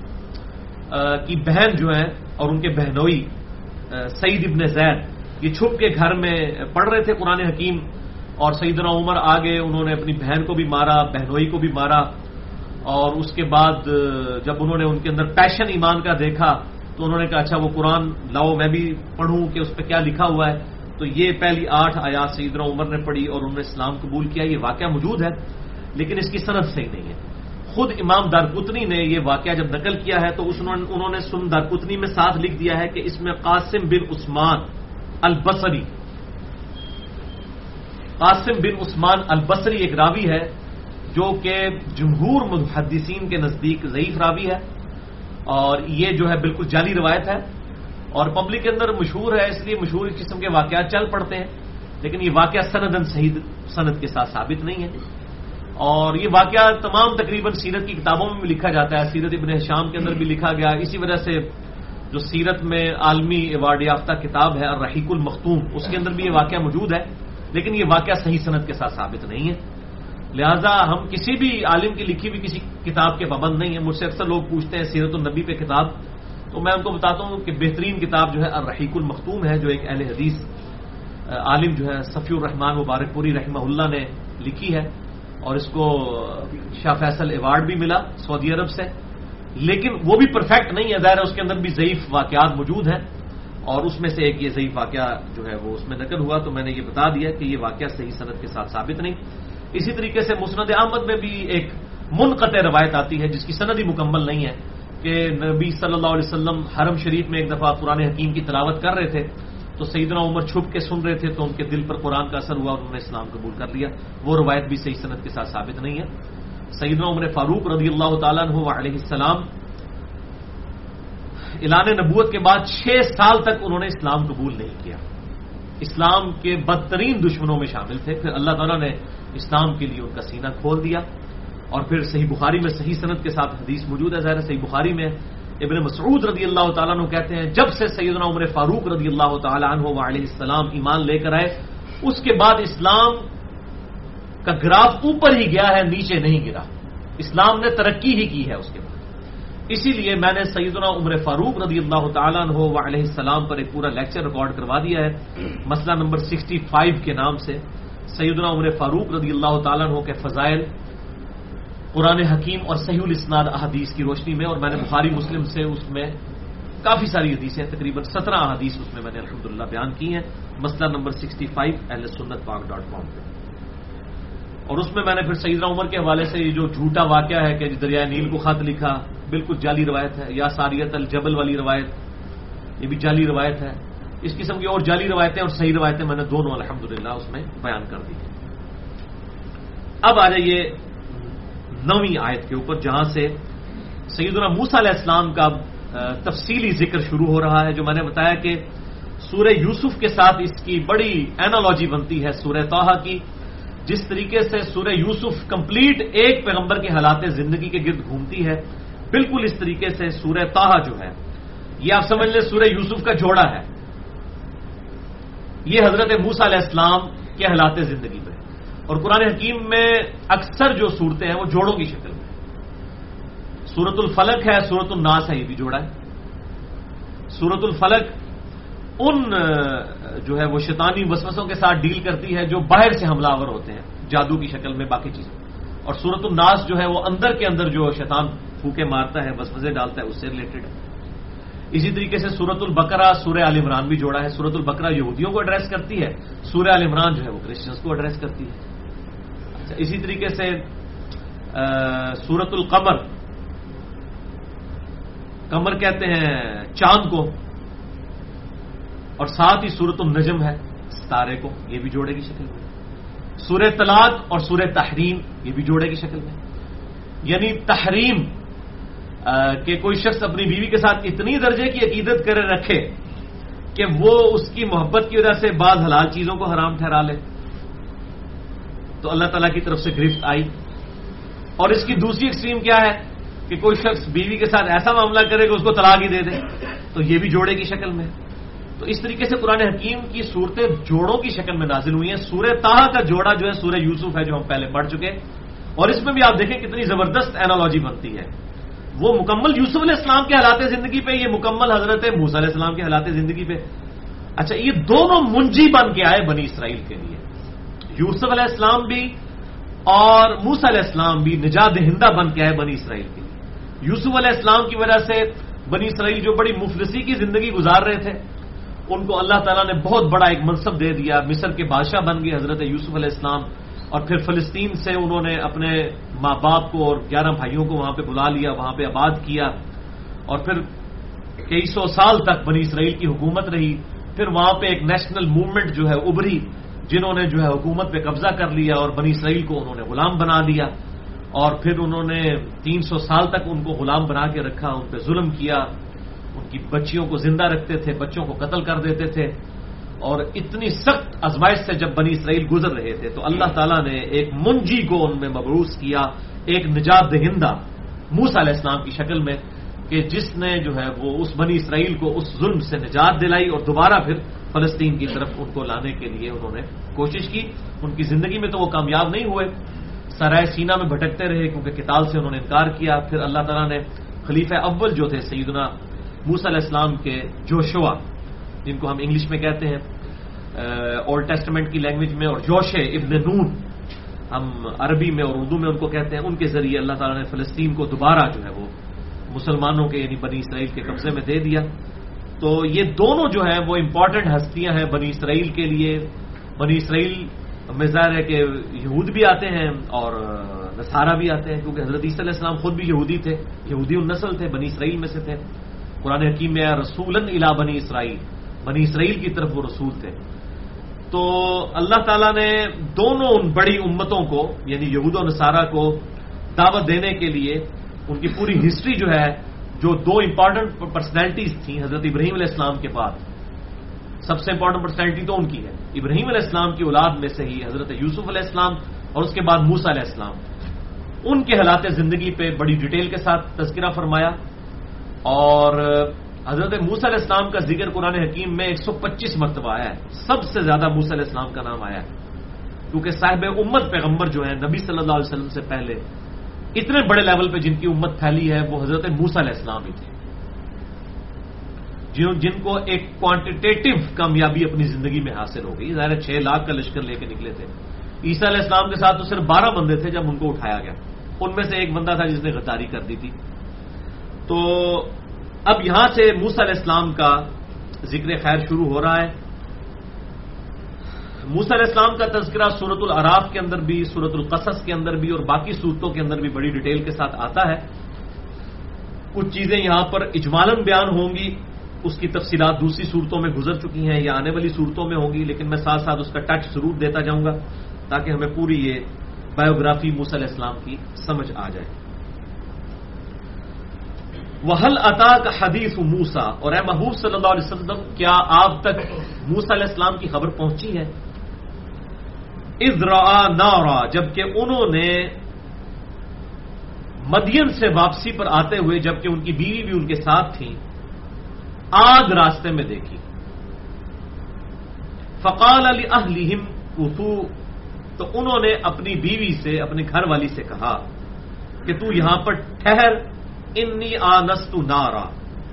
کی بہن جو ہیں اور ان کے بہنوئی سعید ابن زید، یہ چھپ کے گھر میں پڑھ رہے تھے قرآن حکیم، اور سیدنا عمر آگے انہوں نے اپنی بہن کو بھی مارا، بہنوئی کو بھی مارا، اور اس کے بعد جب انہوں نے ان کے اندر پیشن ایمان کا دیکھا تو انہوں نے کہا اچھا وہ قرآن لاؤ میں بھی پڑھوں کہ اس پہ کیا لکھا ہوا ہے۔ تو یہ پہلی آٹھ آیات سیدنا عمر نے پڑھی اور انہوں نے اسلام قبول کیا۔ یہ واقعہ موجود ہے لیکن اس کی سند صحیح نہیں ہے۔ خود امام دارقطنی نے یہ واقعہ جب نقل کیا ہے تو اس انہوں نے سن دارقطنی میں ساتھ لکھ دیا ہے کہ اس میں قاسم بن عثمان البصری قاسم بن عثمان البصری ایک راوی ہے جو کہ جمہور محدثین کے نزدیک ضعیف راوی ہے، اور یہ جو ہے بالکل جعلی روایت ہے، اور پبلک کے اندر مشہور ہے، اس لیے مشہور اس قسم کے واقعات چل پڑتے ہیں، لیکن یہ واقعہ سندن صحیح سند کے ساتھ ثابت نہیں ہے۔ اور یہ واقعہ تمام تقریباً سیرت کی کتابوں میں بھی لکھا جاتا ہے، سیرت ابن ہشام کے اندر بھی لکھا گیا، اسی وجہ سے جو سیرت میں عالمی ایوارڈ یافتہ کتاب ہے الرحیق المختوم اس کے اندر بھی یہ واقعہ موجود ہے، لیکن یہ واقعہ صحیح سند کے ساتھ ثابت نہیں ہے۔ لہٰذا ہم کسی بھی عالم کی لکھی ہوئی کسی کتاب کے پابند نہیں ہیں۔ مجھ سے اکثر لوگ پوچھتے ہیں سیرت النبی پہ کتاب، تو میں ان کو بتاتا ہوں کہ بہترین کتاب جو ہے الرحیق المختوم ہے، جو ایک اہل حدیث عالم جو ہے صفی الرحمان مبارک پوری رحمہ اللہ نے لکھی ہے، اور اس کو شاہ فیصل ایوارڈ بھی ملا سعودی عرب سے، لیکن وہ بھی پرفیکٹ نہیں ہے، ظاہر ہے اس کے اندر بھی ضعیف واقعات موجود ہیں، اور اس میں سے ایک یہ ضعیف واقعہ جو ہے وہ اس میں نقل ہوا، تو میں نے یہ بتا دیا کہ یہ واقعہ صحیح سند کے ساتھ ثابت نہیں۔ اسی طریقے سے مسند احمد میں بھی ایک منقطع روایت آتی ہے جس کی سند ہی مکمل نہیں ہے کہ نبی صلی اللہ علیہ وسلم حرم شریف میں ایک دفعہ قرآن حکیم کی تلاوت کر رہے تھے تو سیدنا عمر چھپ کے سن رہے تھے تو ان کے دل پر قرآن کا اثر ہوا اور انہوں نے اسلام قبول کر لیا۔ وہ روایت بھی صحیح سند کے ساتھ ثابت نہیں ہے۔ سیدنا عمر فاروق رضی اللہ تعالیٰ عنہ علیہ السلام اعلان نبوت کے بعد چھ سال تک انہوں نے اسلام قبول نہیں کیا، اسلام کے بدترین دشمنوں میں شامل تھے۔ پھر اللہ تعالیٰ نے اسلام کے لیے ان کا سینہ کھول دیا، اور پھر صحیح بخاری میں صحیح سند کے ساتھ حدیث موجود ہے، ظاہر صحیح بخاری میں ابن مسعود رضی اللہ تعالیٰ عنہ کہتے ہیں جب سے سیدنا عمر فاروق رضی اللہ تعالیٰ عنہ علیہ السلام ایمان لے کر آئے اس کے بعد اسلام کا گراف اوپر ہی گیا ہے، نیچے نہیں گرا، اسلام نے ترقی ہی کی ہے اس کے بعد۔ اسی لیے میں نے سیدنا عمر فاروق رضی اللہ تعالیٰ عنہ علیہ السلام پر ایک پورا لیکچر ریکارڈ کروا دیا ہے مسئلہ نمبر سکسٹی فائیو کے نام سے، سیدنا عمر فاروق رضی اللہ تعالیٰ عنہ کے فضائل قرآن حکیم اور صحیح الاسناد احادیث کی روشنی میں، اور میں نے بخاری مسلم سے اس میں کافی ساری حدیثیں، تقریباً سترہ احادیث اس میں میں نے الحمدللہ بیان کی ہیں، مسئلہ نمبر سکسٹی فائیو اہل سنت پاک ڈاٹ کام پہ. اور اس میں میں نے پھر سیدنا عمر کے حوالے سے یہ جو جھوٹا واقعہ ہے کہ دریائے نیل کو خط لکھا، بالکل جعلی روایت ہے، یا ساریت الجبل والی روایت، یہ بھی جعلی روایت ہے. اس قسم کی اور جعلی روایتیں اور صحیح روایتیں میں نے دونوں الحمدللہ اس میں بیان کر دی ہیں. اب آ جائیے نویں آیت کے اوپر، جہاں سے سیدنا موسیٰ علیہ السلام کا تفصیلی ذکر شروع ہو رہا ہے، جو میں نے بتایا کہ سورہ یوسف کے ساتھ اس کی بڑی اینالوجی بنتی ہے سورہ طٰہٰ کی. جس طریقے سے سورہ یوسف کمپلیٹ ایک پیغمبر کے حالات زندگی کے گرد گھومتی ہے، بالکل اس طریقے سے سورہ طٰہٰ جو ہے یہ آپ سمجھ لیں سورہ یوسف کا جوڑا ہے. یہ حضرت موسیٰ علیہ السلام کے حالات زندگی میں، اور قرآن حکیم میں اکثر جو صورتیں ہیں وہ جوڑوں کی شکل میں. سورۃ الفلق ہے، سورۃ الناس ہے، یہ بھی جوڑا ہے. سورۃ الفلق ان جو ہے وہ شیطانی وسوسوں کے ساتھ ڈیل کرتی ہے جو باہر سے حملہ آور ہوتے ہیں، جادو کی شکل میں، باقی چیزیں. اور سورۃ الناس جو ہے وہ اندر کے اندر جو شیطان پھوکے مارتا ہے، وسوسے ڈالتا ہے، اس سے ریلیٹڈ ہے. اسی طریقے سے سورۃ البقرہ سورہ آل عمران بھی جوڑا ہے. سورۃ البقرہ یہودیوں کو ایڈریس کرتی ہے، سورہ آل عمران جو ہے وہ کرسچنس کو ایڈریس کرتی ہے. اچھا، اسی طریقے سے سورۃ القمر، قمر کہتے ہیں چاند کو، اور ساتھ ہی سورۃ النجم ہے ستارے کو، یہ بھی جوڑے کی شکل میں. سورہ طلاق اور سورہ تحریم، یہ بھی جوڑے کی شکل میں. یعنی تحریم کہ کوئی شخص اپنی بیوی کے ساتھ اتنی درجے کی عقیدت کرے رکھے کہ وہ اس کی محبت کی وجہ سے بعض حلال چیزوں کو حرام ٹھہرا لے، تو اللہ تعالیٰ کی طرف سے گرفت آئی. اور اس کی دوسری ایکسٹریم کیا ہے کہ کوئی شخص بیوی کے ساتھ ایسا معاملہ کرے کہ اس کو طلاق ہی دے دے، تو یہ بھی جوڑے کی شکل میں. تو اس طریقے سے قرآن حکیم کی صورتیں جوڑوں کی شکل میں نازل ہوئی ہیں. سورہ طٰہٰ کا جوڑا جو ہے سورہ یوسف ہے، جو ہم پہلے پڑھ چکے، اور اس میں بھی آپ دیکھیں کتنی زبردست اینالوجی بنتی ہے. وہ مکمل یوسف علیہ السلام کے حالات زندگی پہ، یہ مکمل حضرت موسیٰ علیہ السلام کے حالات زندگی پہ. اچھا، یہ دونوں منجی بن کے آئے بنی اسرائیل کے لیے. یوسف علیہ السلام بھی اور موسیٰ علیہ السلام بھی نجات دہندہ بن کے آئے بنی اسرائیل کے لیے. یوسف علیہ السلام کی وجہ سے بنی اسرائیل جو بڑی مفلسی کی زندگی گزار رہے تھے، ان کو اللہ تعالیٰ نے بہت بڑا ایک منصب دے دیا. مصر کے بادشاہ بن گئے حضرت یوسف علیہ السلام، اور پھر فلسطین سے انہوں نے اپنے ماں باپ کو اور گیارہ بھائیوں کو وہاں پہ بلا لیا، وہاں پہ آباد کیا، اور پھر کئی سو سال تک بنی اسرائیل کی حکومت رہی. پھر وہاں پہ ایک نیشنل موومنٹ جو ہے ابھری، جنہوں نے جو ہے حکومت پہ قبضہ کر لیا اور بنی اسرائیل کو انہوں نے غلام بنا دیا. اور پھر انہوں نے تین سو سال تک ان کو غلام بنا کے رکھا، ان پہ ظلم کیا، ان کی بچیوں کو زندہ رکھتے تھے، بچوں کو قتل کر دیتے تھے. اور اتنی سخت آزمائش سے جب بنی اسرائیل گزر رہے تھے تو اللہ تعالیٰ نے ایک منجی کو ان میں مبعوث کیا، ایک نجات دہندہ موسیٰ علیہ السلام کی شکل میں، کہ جس نے جو ہے وہ اس بنی اسرائیل کو اس ظلم سے نجات دلائی، اور دوبارہ پھر فلسطین کی طرف ان کو لانے کے لیے انہوں نے کوشش کی. ان کی زندگی میں تو وہ کامیاب نہیں ہوئے، سرائے سینا میں بھٹکتے رہے کیونکہ قتال سے انہوں نے انکار کیا. پھر اللہ تعالیٰ نے خلیفہ اول جو تھے سیدنا موسیٰ علیہ السلام کے جوشوا، جن کو ہم انگلش میں کہتے ہیں اولڈ ٹیسٹمنٹ کی لینگویج میں، اور یوشع ابن نون ہم عربی میں اور اردو میں ان کو کہتے ہیں، ان کے ذریعے اللہ تعالیٰ نے فلسطین کو دوبارہ جو ہے وہ مسلمانوں کے یعنی بنی اسرائیل کے قبضے میں دے دیا. تو یہ دونوں جو ہیں وہ امپورٹنٹ ہستیاں ہیں بنی اسرائیل کے لیے. بنی اسرائیل میں ظاہر ہے کہ یہود بھی آتے ہیں اور نصارہ بھی آتے ہیں، کیونکہ حضرت عیسیٰ علیہ السلام خود بھی یہودی تھے، یہودی النسل تھے، بنی اسرائیل میں سے تھے. قرآن حکیم میں رسولاً الی بنی اسرائیل، بنی اسرائیل کی طرف وہ رسول تھے. تو اللہ تعالیٰ نے دونوں ان بڑی امتوں کو یعنی یہود و نصارہ کو دعوت دینے کے لیے ان کی پوری ہسٹری جو ہے، جو دو امپارٹنٹ پرسنالٹیز تھیں حضرت ابراہیم علیہ السلام کے بعد، سب سے امپارٹنٹ پرسنالٹی تو ان کی ہے. ابراہیم علیہ السلام کی اولاد میں سے ہی حضرت یوسف علیہ السلام اور اس کے بعد موسیٰ علیہ السلام، ان کے حالات زندگی پہ بڑی ڈیٹیل کے ساتھ تذکرہ فرمایا. اور حضرت موسیٰ علیہ السلام کا ذکر قرآن حکیم میں ایک سو پچیس مرتبہ آیا ہے. سب سے زیادہ موسیٰ علیہ السلام کا نام آیا ہے، کیونکہ صاحب امت پیغمبر جو ہیں نبی صلی اللہ علیہ وسلم سے پہلے اتنے بڑے لیول پہ جن کی امت پھیلی ہے وہ حضرت موسیٰ علیہ السلام ہی تھے، جن کو ایک کوانٹیٹیو کامیابی اپنی زندگی میں حاصل ہو گئی. ظاہر چھ لاکھ کا لشکر لے کے نکلے تھے. عیسیٰ علیہ السلام کے ساتھ تو صرف بارہ بندے تھے جب ان کو اٹھایا گیا. ان میں سے ایک بندہ تھا جس نے غداری کر دی تھی. تو اب یہاں سے موسیٰ علیہ السلام کا ذکر خیر شروع ہو رہا ہے. موسیٰ علیہ السلام کا تذکرہ سورۃ الاعراف کے اندر بھی، سورۃ القصص کے اندر بھی اور باقی صورتوں کے اندر بھی بڑی ڈیٹیل کے ساتھ آتا ہے. کچھ چیزیں یہاں پر اجمالاً بیان ہوں گی، اس کی تفصیلات دوسری صورتوں میں گزر چکی ہیں یا آنے والی صورتوں میں ہوں گی، لیکن میں ساتھ ساتھ اس کا ٹچ ضرور دیتا جاؤں گا تاکہ ہمیں پوری یہ بایوگرافی موسیٰ علیہ السلام کی سمجھ آ جائے. وَهَلْ أَتَاكَ حَدِيثُ مُوسَىٰ، اور اے محبوب صلی اللہ علیہ وسلم کیا آپ تک موسیٰ علیہ السلام کی خبر پہنچی ہے؟ اِذْ رَأَىٰ نَارًا، جبکہ انہوں نے مدین سے واپسی پر آتے ہوئے، جبکہ ان کی بیوی بھی ان کے ساتھ تھی، آگ راستے میں دیکھی. فَقَالَ لِأَهْلِهِمْ كُثُوا، تو انہوں نے اپنی بیوی سے، اپنے گھر والی سے کہا کہ تو یہاں پر ٹھہر، انی آنست نارا،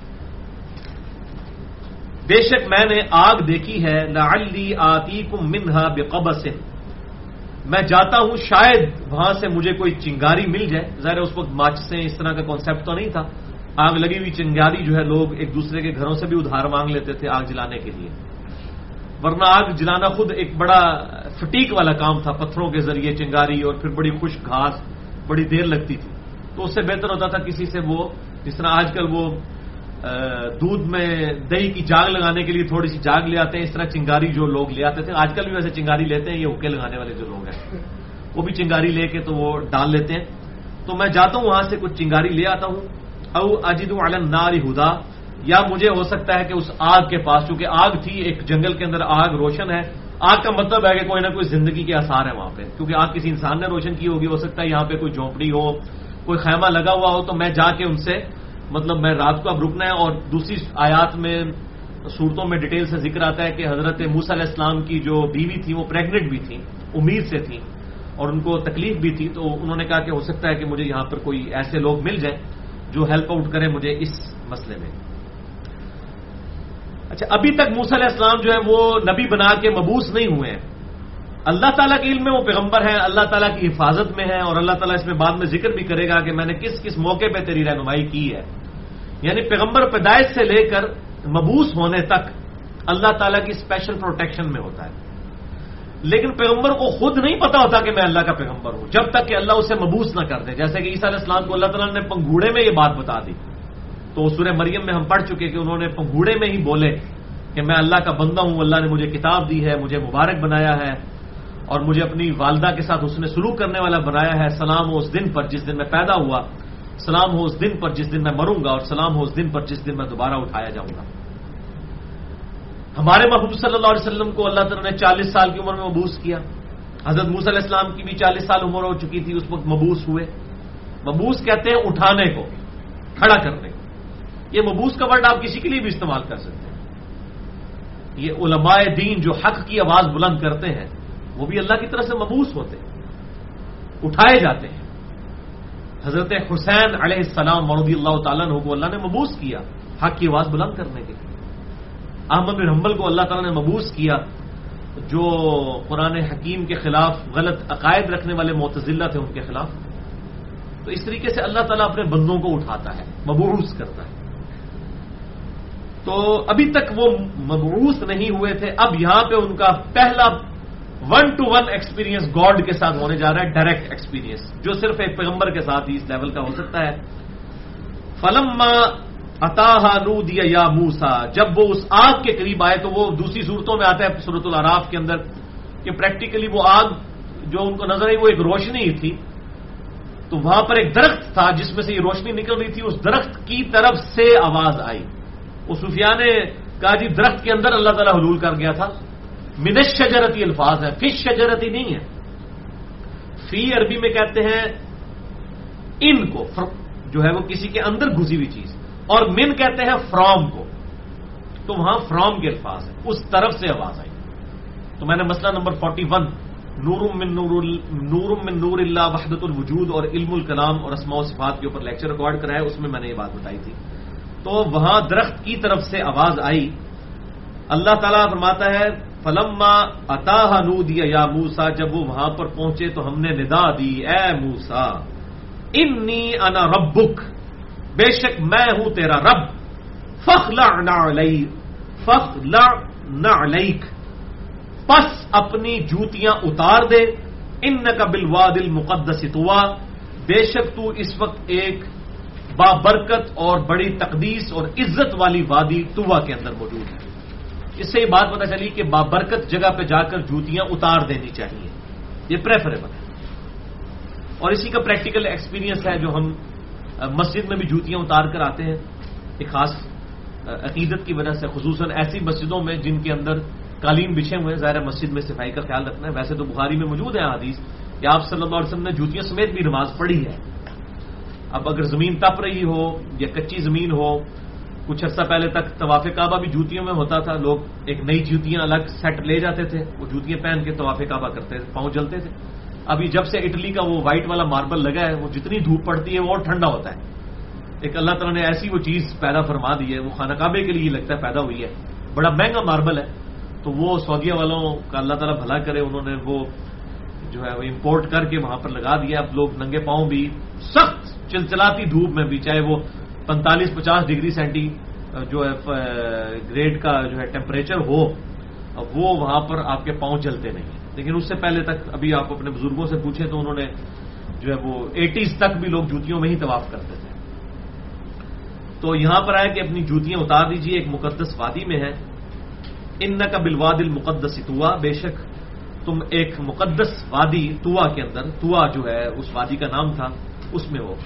بے شک میں نے آگ دیکھی ہے، لعلی آتیکم منہا بقبس، میں جاتا ہوں شاید وہاں سے مجھے کوئی چنگاری مل جائے. ظاہر اس وقت ماچسیں اس طرح کا کانسیپٹ تو نہیں تھا. آگ لگی ہوئی چنگاری جو ہے لوگ ایک دوسرے کے گھروں سے بھی ادھار مانگ لیتے تھے آگ جلانے کے لیے، ورنہ آگ جلانا خود ایک بڑا فٹیک والا کام تھا. پتھروں کے ذریعے چنگاری اور پھر بڑی خشک گھاس، بڑی دیر لگتی تھی. تو اس سے بہتر ہوتا تھا کسی سے وہ، جس طرح آج کل وہ دودھ میں دہی کی جاگ لگانے کے لیے تھوڑی سی جاگ لے آتے ہیں، اس طرح چنگاری جو لوگ لے آتے تھے. آج کل بھی ویسے چنگاری لیتے ہیں، یہ حکے لگانے والے جو لوگ ہیں وہ بھی چنگاری لے کے تو وہ ڈال لیتے ہیں. تو میں جاتا ہوں وہاں سے کچھ چنگاری لے آتا ہوں. او اجد علی النار ہدا، یا مجھے ہو سکتا ہے کہ اس آگ کے پاس، چونکہ آگ تھی ایک جنگل کے اندر، آگ روشن ہے، آگ کا مطلب ہے کہ کوئی نہ کوئی زندگی کے آثار ہیں وہاں پہ، کیونکہ آگ کسی انسان نے روشن کی ہوگی. ہو سکتا ہے یہاں پہ کوئی جھونپڑی ہو، کوئی خیمہ لگا ہوا ہو. تو میں جا کے ان سے، مطلب میں رات کو اب رکنا ہے. اور دوسری آیات میں، صورتوں میں ڈیٹیل سے ذکر آتا ہے کہ حضرت موسیٰ علیہ السلام کی جو بیوی تھی وہ پریگننٹ بھی تھی، امید سے تھی، اور ان کو تکلیف بھی تھی. تو انہوں نے کہا کہ ہو سکتا ہے کہ مجھے یہاں پر کوئی ایسے لوگ مل جائیں جو ہیلپ آؤٹ کریں مجھے اس مسئلے میں. اچھا، ابھی تک موسیٰ علیہ السلام جو ہے وہ نبی بنا کے مبعوث نہیں ہوئے ہیں. اللہ تعالیٰ کے علم میں وہ پیغمبر ہیں، اللہ تعالیٰ کی حفاظت میں ہیں، اور اللہ تعالیٰ اس میں بعد میں ذکر بھی کرے گا کہ میں نے کس کس موقع پہ تیری رہنمائی کی ہے. یعنی پیغمبر پیدائش سے لے کر مبعوث ہونے تک اللہ تعالیٰ کی اسپیشل پروٹیکشن میں ہوتا ہے. لیکن پیغمبر کو خود نہیں پتا ہوتا کہ میں اللہ کا پیغمبر ہوں جب تک کہ اللہ اسے مبعوث نہ کر دے. جیسے کہ عیسیٰ علیہ السلام کو اللہ تعالیٰ نے پنگھوڑے میں یہ بات بتا دی. تو سورہ مریم میں ہم پڑھ چکے کہ انہوں نے پنگھوڑے میں ہی بولے کہ میں اللہ کا بندہ ہوں، اللہ نے مجھے کتاب دی ہے، مجھے مبارک بنایا ہے، اور مجھے اپنی والدہ کے ساتھ حسن سلوک کرنے والا بنایا ہے. سلام ہو اس دن پر جس دن میں پیدا ہوا، سلام ہو اس دن پر جس دن میں مروں گا، اور سلام ہو اس دن پر جس دن میں دوبارہ اٹھایا جاؤں گا. ہمارے محبوب صلی اللہ علیہ وسلم کو اللہ تعالیٰ نے چالیس سال کی عمر میں مبعوث کیا. حضرت موسیٰ علیہ السلام کی بھی چالیس سال عمر ہو چکی تھی اس وقت مبعوث ہوئے. مبعوث کہتے ہیں اٹھانے کو، کھڑا کرنے کو. یہ مبعوث کا ورڈ آپ کسی کے لیے بھی استعمال کر سکتے ہیں. یہ علماء دین جو حق کی آواز بلند کرتے ہیں وہ بھی اللہ کی طرف سے مبعوث ہوتے ہیں، اٹھائے جاتے ہیں. حضرت حسین علیہ السلام رضی اللہ تعالیٰ عنہ کو اللہ نے مبعوث کیا حق کی آواز بلند کرنے کے لیے. احمد بن حنبل کو اللہ تعالیٰ نے مبعوث کیا جو قرآن حکیم کے خلاف غلط عقائد رکھنے والے معتزلہ تھے، ان کے خلاف. تو اس طریقے سے اللہ تعالیٰ اپنے بندوں کو اٹھاتا ہے، مبعوث کرتا ہے. تو ابھی تک وہ مبعوث نہیں ہوئے تھے. اب یہاں پہ ان کا پہلا one to one experience God کے ساتھ ہونے جا رہا ہے، ڈائریکٹ ایکسپیرینس جو صرف ایک پیغمبر کے ساتھ ہی اس لیول کا ہو سکتا ہے. فلما اتاہا نودی یا موسیٰ، جب وہ اس آگ کے قریب آئے، تو وہ دوسری صورتوں میں آتا ہے سورۃ الاعراف کے اندر کہ پریکٹیکلی وہ آگ جو ان کو نظر آئی وہ ایک روشنی ہی تھی. تو وہاں پر ایک درخت تھا جس میں سے یہ روشنی نکل رہی تھی. اس درخت کی طرف سے آواز آئی. وہ صوفیاء نے کہا جی درخت کے اندر اللہ تعالیٰ حلول کر گیا تھا. من الشجرتی الفاظ ہے، فی الشجرتی نہیں ہے. فی عربی میں کہتے ہیں ان کو، جو ہے وہ کسی کے اندر گھسی ہوئی چیز، اور من کہتے ہیں فرام کو. تو وہاں فرام کے الفاظ ہیں، اس طرف سے آواز آئی. تو میں نے مسئلہ نمبر فورٹی ون نور من نور نور من نور اللہ وحدت الوجود اور علم الکلام اور اسماء و صفات کے اوپر لیکچر ریکارڈ کرایا، اس میں میں نے یہ بات بتائی تھی. تو وہاں درخت کی طرف سے آواز آئی. اللہ تعالیٰ فرماتا ہے فلما اتاہا نودی یا موسیٰ، جب وہ وہاں پر پہنچے تو ہم نے ندا دی اے موسیٰ. انی انا ربک، بے شک میں ہوں تیرا رب، فخلع نعلیک فخلع نعلیک، پس اپنی جوتیاں اتار دے، انک بالواد المقدس طوی، بے شک تو اس وقت ایک بابرکت اور بڑی تقدیس اور عزت والی وادی طویٰ کے اندر موجود ہے۔ اس سے یہ بات پتہ چلی کہ بابرکت جگہ پہ جا کر جوتیاں اتار دینی چاہیے، یہ پریفریبل ہے۔ اور اسی کا پریکٹیکل ایکسپیرینس ہے جو ہم مسجد میں بھی جوتیاں اتار کر آتے ہیں، ایک خاص عقیدت کی وجہ سے، خصوصاً ایسی مسجدوں میں جن کے اندر قالین بچھے ہوئے ہیں، ظاہر مسجد میں صفائی کا خیال رکھنا ہے۔ ویسے تو بخاری میں موجود ہے حدیث کہ آپ صلی اللہ علیہ وسلم نے جوتیاں سمیت بھی نماز پڑھی ہے۔ اب اگر زمین تپ رہی ہو یا کچی زمین ہو، کچھ عرصہ پہلے تک طواف کعبہ بھی جوتیوں میں ہوتا تھا، لوگ ایک نئی جوتیاں الگ سیٹ لے جاتے تھے، وہ جوتیاں پہن کے طواف کعبہ کرتے تھے، پاؤں جلتے تھے۔ ابھی جب سے اٹلی کا وہ وائٹ والا ماربل لگا ہے، وہ جتنی دھوپ پڑتی ہے وہ اور ٹھنڈا ہوتا ہے۔ ایک اللہ تعالیٰ نے ایسی وہ چیز پیدا فرما دی ہے، وہ خانہ کعبے کے لیے لگتا ہے پیدا ہوئی ہے، بڑا مہنگا ماربل ہے، تو وہ سعودیہ والوں کا اللہ تعالیٰ بھلا کرے، انہوں نے وہ جو ہے وہ امپورٹ کر کے وہاں پر لگا دیا۔ اب لوگ ننگے پاؤں بھی سخت چلچلاتی دھوپ میں بھی، چاہے وہ پینتالیس پچاس ڈگری سینٹی جو ہے گریڈ کا جو ہے ٹیمپریچر ہو، وہ وہاں پر آپ کے پاؤں جلتے نہیں۔ لیکن اس سے پہلے تک ابھی آپ اپنے بزرگوں سے پوچھیں تو انہوں نے جو ہے وہ ایٹیز تک بھی لوگ جوتیوں میں ہی طواف کرتے تھے۔ تو یہاں پر آیا کہ اپنی جوتیاں اتار دیجیے، ایک مقدس وادی میں ہے۔ انک بالواد المقدس طوی، بے شک تم ایک مقدس وادی طویٰ کے اندر، طویٰ جو ہے اس وادی کا نام تھا، اس میں ہو۔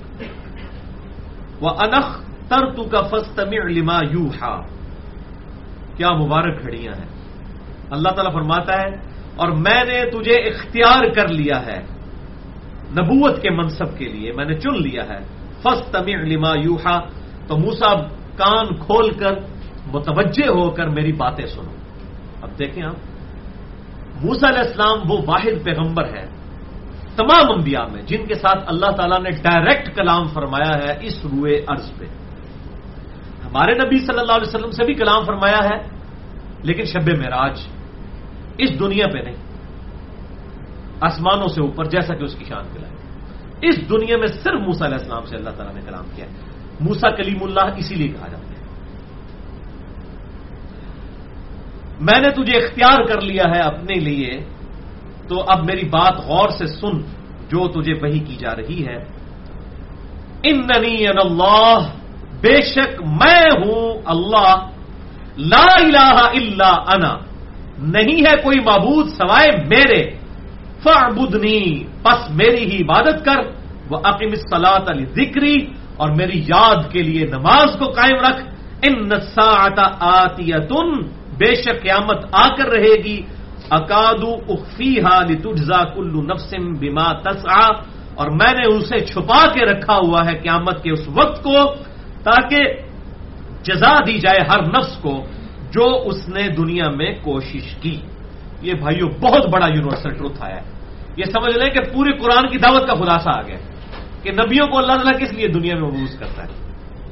وَأَنَا اخْتَرْتُكَ فَاسْتَمِعْ لِمَا يُوحَىٰ، کیا مبارک گھڑیاں ہیں۔ اللہ تعالیٰ فرماتا ہے اور میں نے تجھے اختیار کر لیا ہے نبوت کے منصب کے لیے، میں نے چن لیا ہے۔ فَاسْتَمِعْ لِمَا يُوحَىٰ، تو موسیٰ کان کھول کر متوجہ ہو کر میری باتیں سنو۔ اب دیکھیں آپ، موسیٰ علیہ السلام وہ واحد پیغمبر ہے تمام انبیاء میں جن کے ساتھ اللہ تعالیٰ نے ڈائریکٹ کلام فرمایا ہے اس روئے ارض پہ۔ ہمارے نبی صلی اللہ علیہ وسلم سے بھی کلام فرمایا ہے، لیکن شب معراج، اس دنیا پہ نہیں، آسمانوں سے اوپر، جیسا کہ اس کی شان کلائی۔ اس دنیا میں صرف موسیٰ علیہ السلام سے اللہ تعالیٰ نے کلام کیا ہے۔ موسیٰ کلیم اللہ اسی لیے کہا جاتا ہے۔ میں نے تجھے اختیار کر لیا ہے اپنے لیے، تو اب میری بات غور سے سن جو تجھے وحی کی جا رہی ہے۔ اننی انا اللہ، بے شک میں ہوں اللہ، لا الہ الا انا، نہیں ہے کوئی معبود سوائے میرے، فاعبدنی، پس میری ہی عبادت کر، واقم الصلاۃ لذکری، اور میری یاد کے لیے نماز کو قائم رکھ۔ ان الساعۃ آتیۃ، بے شک قیامت آ کر رہے گی، اکادو اخفیہا لتجزا کل نفس بما تسعی، اور میں نے اسے چھپا کے رکھا ہوا ہے قیامت کے اس وقت کو، تاکہ جزا دی جائے ہر نفس کو جو اس نے دنیا میں کوشش کی۔ یہ بھائیو بہت بڑا یونیورسل ٹروتھ آیا ہے۔ یہ سمجھ لیں کہ پوری قرآن کی دعوت کا خلاصہ آ گیا کہ نبیوں کو اللہ تعالیٰ کس لیے دنیا میں مبعوث کرتا ہے؟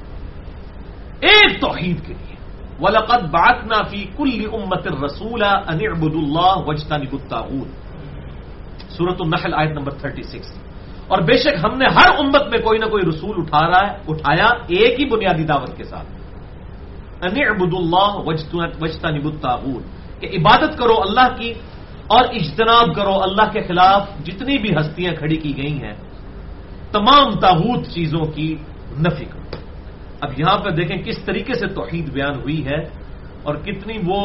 ایک توحید کے لیے۔ وَلَقَدْ بَعَثْنَا فِي كُلِّ أُمَّةٍ رَسُولًا أَنِ اعْبُدُوا اللَّهَ وَاجْتَنِبُوا الطَّاغُوتَ، سورۃ النحل آیت نمبر چھتیس۔ اور بے شک ہم نے ہر امت میں کوئی نہ کوئی رسول اٹھا رہا ہے اٹھایا ایک ہی بنیادی دعوت کے ساتھ، أَنِ اعْبُدُوا اللَّهَ وَاجْتَنِبُوا الطَّاغُوتَ، کہ عبادت کرو اللہ کی اور اجتناب کرو اللہ کے خلاف جتنی بھی ہستیاں کھڑی کی گئی ہیں، تمام طاغوت چیزوں کی نفی کرو۔ اب یہاں پہ دیکھیں کس طریقے سے توحید بیان ہوئی ہے اور کتنی وہ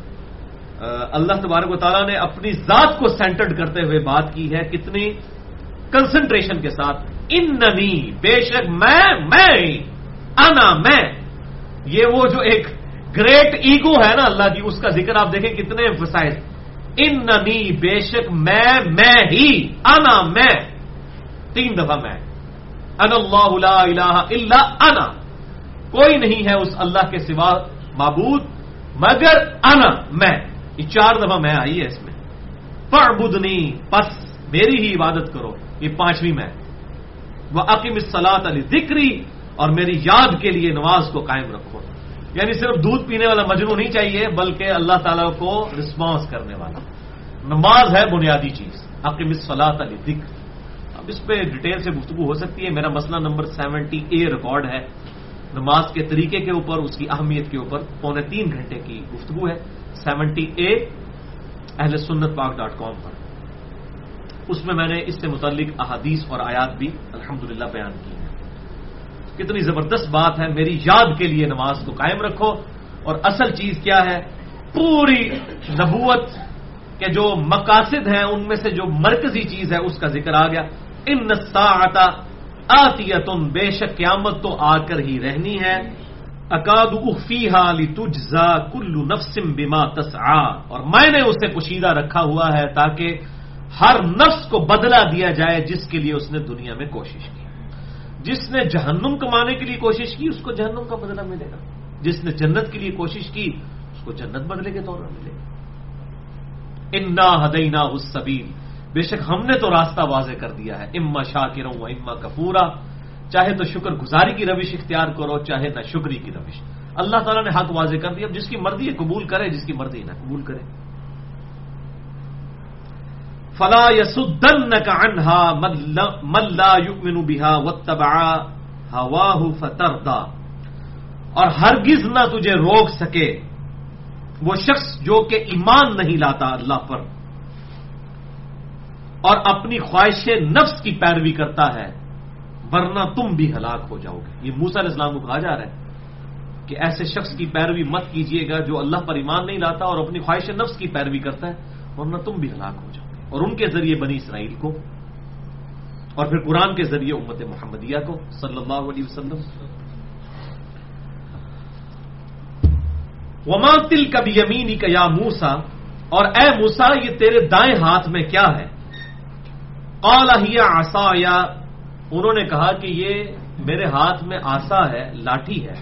اللہ تبارک و تعالیٰ نے اپنی ذات کو سینٹرڈ کرتے ہوئے بات کی ہے، کتنی کنسنٹریشن کے ساتھ۔ اننی، بے شک میں، میں انا، میں، یہ وہ جو ایک گریٹ ایگو ہے نا اللہ کی، اس کا ذکر آپ دیکھیں کتنے ایمفسائز۔ اننی، بے شک میں، میں ہی، انا، میں، تین دفعہ میں، انا اللہ لا الہ الا انا، کوئی نہیں ہے اس اللہ کے سوا معبود مگر انا، میں، یہ چار دفعہ میں آئی ہے اس میں۔ فاعبدنی، پس میری ہی عبادت کرو، یہ پانچویں میں۔ واقم الصلاۃ لذکری، اور میری یاد کے لیے نماز کو قائم رکھو۔ یعنی صرف دودھ پینے والا مجنو نہیں چاہیے، بلکہ اللہ تعالیٰ کو رسپانس کرنے والا۔ نماز ہے بنیادی چیز، اقم الصلاۃ لذکر۔ اب اس پہ ڈیٹیل سے گفتگو ہو سکتی ہے. میرا مسئلہ نمبر سیونٹی اے ریکارڈ ہے نماز کے طریقے کے اوپر، اس کی اہمیت کے اوپر، پونے تین گھنٹے کی گفتگو ہے سیونٹی اے اہل سنت پاک ڈاٹ کام پر. اس میں میں نے اس سے متعلق احادیث اور آیات بھی الحمدللہ بیان کی ہیں. کتنی زبردست بات ہے. میری یاد کے لیے نماز کو قائم رکھو. اور اصل چیز کیا ہے؟ پوری نبوت کے جو مقاصد ہیں ان میں سے جو مرکزی چیز ہے اس کا ذکر آ گیا. ان الساعۃ آتیۃ، بے شک قیامت تو آ کر ہی رہنی ہے. اکاد اخفیھا لتجزا کل نفس بما تسعی، اور میں نے اسے پوشیدہ رکھا ہوا ہے تاکہ ہر نفس کو بدلہ دیا جائے جس کے لیے اس نے دنیا میں کوشش کی. جس نے جہنم کمانے کے لیے کوشش کی اس کو جہنم کا بدلہ ملے گا، جس نے جنت کے لیے کوشش کی اس کو جنت بدلے کے طور پر ملے گا. انا ہدیناہ السبیل، بے شک ہم نے تو راستہ واضح کر دیا ہے. اما شاکرا و اما کفورا، چاہے تو شکر گزاری کی روش اختیار کرو چاہے نہ شکری کی روش. اللہ تعالیٰ نے حق واضح کر دیا. اب جس کی مرضی ہے قبول کرے، جس کی مرضی نہ قبول کرے. فلا یصدنک عنہا من لا یؤمن بها واتبع ہواہ فتردی، اور ہرگز نہ تجھے روک سکے وہ شخص جو کہ ایمان نہیں لاتا اللہ پر اور اپنی خواہش نفس کی پیروی کرتا ہے، ورنہ تم بھی ہلاک ہو جاؤ گے. یہ موسیٰ علیہ السلام کو کہا جا رہا ہے کہ ایسے شخص کی پیروی مت کیجئے گا جو اللہ پر ایمان نہیں لاتا اور اپنی خواہش نفس کی پیروی کرتا ہے، ورنہ تم بھی ہلاک ہو جاؤ گے. اور ان کے ذریعے بنی اسرائیل کو، اور پھر قرآن کے ذریعے امت محمدیہ کو صلی اللہ علیہ وسلم. وما تلک بیمینک یا موسیٰ، اور اے موسیٰ یہ تیرے دائیں ہاتھ میں کیا ہے؟ قال ہی عصای، انہوں نے کہا کہ یہ میرے ہاتھ میں عصا ہے، لاٹھی ہے.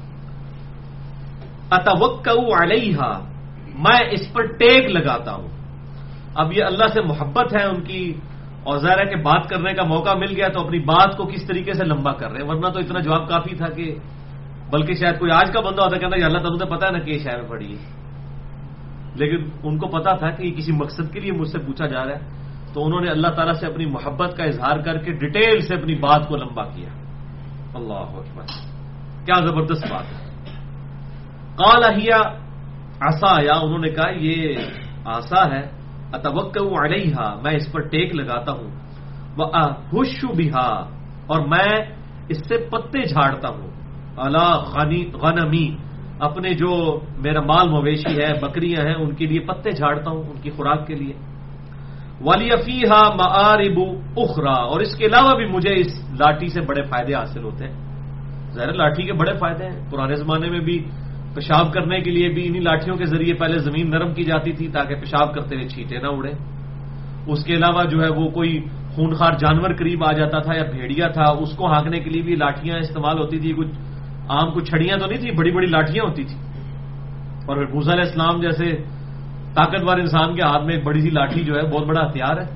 اتوکأ علیہا، میں اس پر ٹیک لگاتا ہوں. اب یہ اللہ سے محبت ہے ان کی، اور ظاہر ہے کہ بات کرنے کا موقع مل گیا تو اپنی بات کو کس طریقے سے لمبا کر رہے ہیں، ورنہ تو اتنا جواب کافی تھا کہ بلکہ شاید کوئی آج کا بندہ ہوتا کہتا ہے اللہ تعالیٰ نے پتا ہے نا کہ یہ شاعر پڑھی ہے. لیکن ان کو پتا تھا کہ یہ کسی مقصد کے لیے مجھ سے پوچھا جا رہا ہے، تو انہوں نے اللہ تعالیٰ سے اپنی محبت کا اظہار کر کے ڈیٹیل سے اپنی بات کو لمبا کیا. اللہ اکبر، کیا زبردست بات ہے. قال ہی عصایا، انہوں نے کہا یہ عصا ہے. اتوکأ علیہا، میں اس پر ٹیک لگاتا ہوں. وأہش بہا، اور میں اس سے پتے جھاڑتا ہوں. علی غنمی، اپنے جو میرا مال مویشی ہے بکریاں ہیں ان کے لیے پتے جھاڑتا ہوں، ان کی خوراک کے لیے. ولی فیہا مآرب اخرى، اور اس کے علاوہ بھی مجھے اس لاٹھی سے بڑے فائدے حاصل ہوتے ہیں. ظاہر لاٹھی کے بڑے فائدے ہیں. پرانے زمانے میں بھی پیشاب کرنے کے لیے بھی انہی لاٹھیوں کے ذریعے پہلے زمین نرم کی جاتی تھی تاکہ پیشاب کرتے ہوئے چھینٹے نہ اڑے. اس کے علاوہ جو ہے وہ کوئی خونخوار جانور قریب آ جاتا تھا یا بھیڑیا تھا، اس کو ہانکنے کے لیے بھی لاٹھیاں استعمال ہوتی تھی. کچھ عام کچھ چھڑیاں تو نہیں تھی، بڑی بڑی لاٹھیاں ہوتی تھی. اور پھر موسیٰ علیہ السلام جیسے طاقتور انسان کے ہاتھ میں ایک بڑی سی لاٹھی جو ہے بہت بڑا ہتھیار ہے.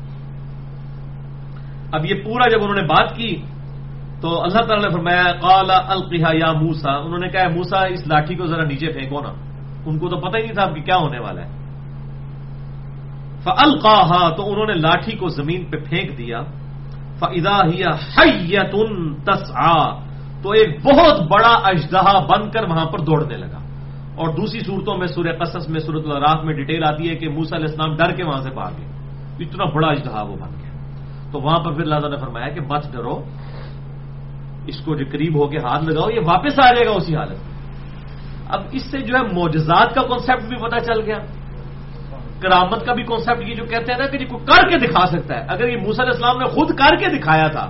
اب یہ پورا جب انہوں نے بات کی تو اللہ تعالیٰ نے فرمایا قال القھا یا موسیٰ، انہوں نے کہا موسیٰ اس لاٹھی کو ذرا نیچے پھینکو نا. ان کو تو پتہ ہی نہیں تھا کہ کیا ہونے والا ہے. فالقاها، تو انہوں نے لاٹھی کو زمین پہ پھینک دیا. فاذا هي حیۃ تسعى، تو ایک بہت بڑا اژدہا بن کر وہاں پر دوڑنے لگا. اور دوسری صورتوں میں سورہ قصص میں سورۃ الاعراف میں ڈیٹیل آتی ہے کہ موسیٰ علیہ السلام ڈر کے وہاں سے بھاگ گئے، اتنا بڑا اژدہا وہ بن گیا. تو وہاں پر پھر اللہ نے فرمایا کہ مت ڈرو، اس کو جو قریب ہو کے ہاتھ لگاؤ یہ واپس آ جائے گا اسی حالت میں. اب اس سے جو ہے معجزات کا کانسیپٹ بھی پتہ چل گیا، کرامت کا بھی کانسیپٹ. یہ جو کہتے ہیں نا کہ جی کوئی کر کے دکھا سکتا ہے، اگر یہ موسیٰ علیہ السلام نے خود کر کے دکھایا تھا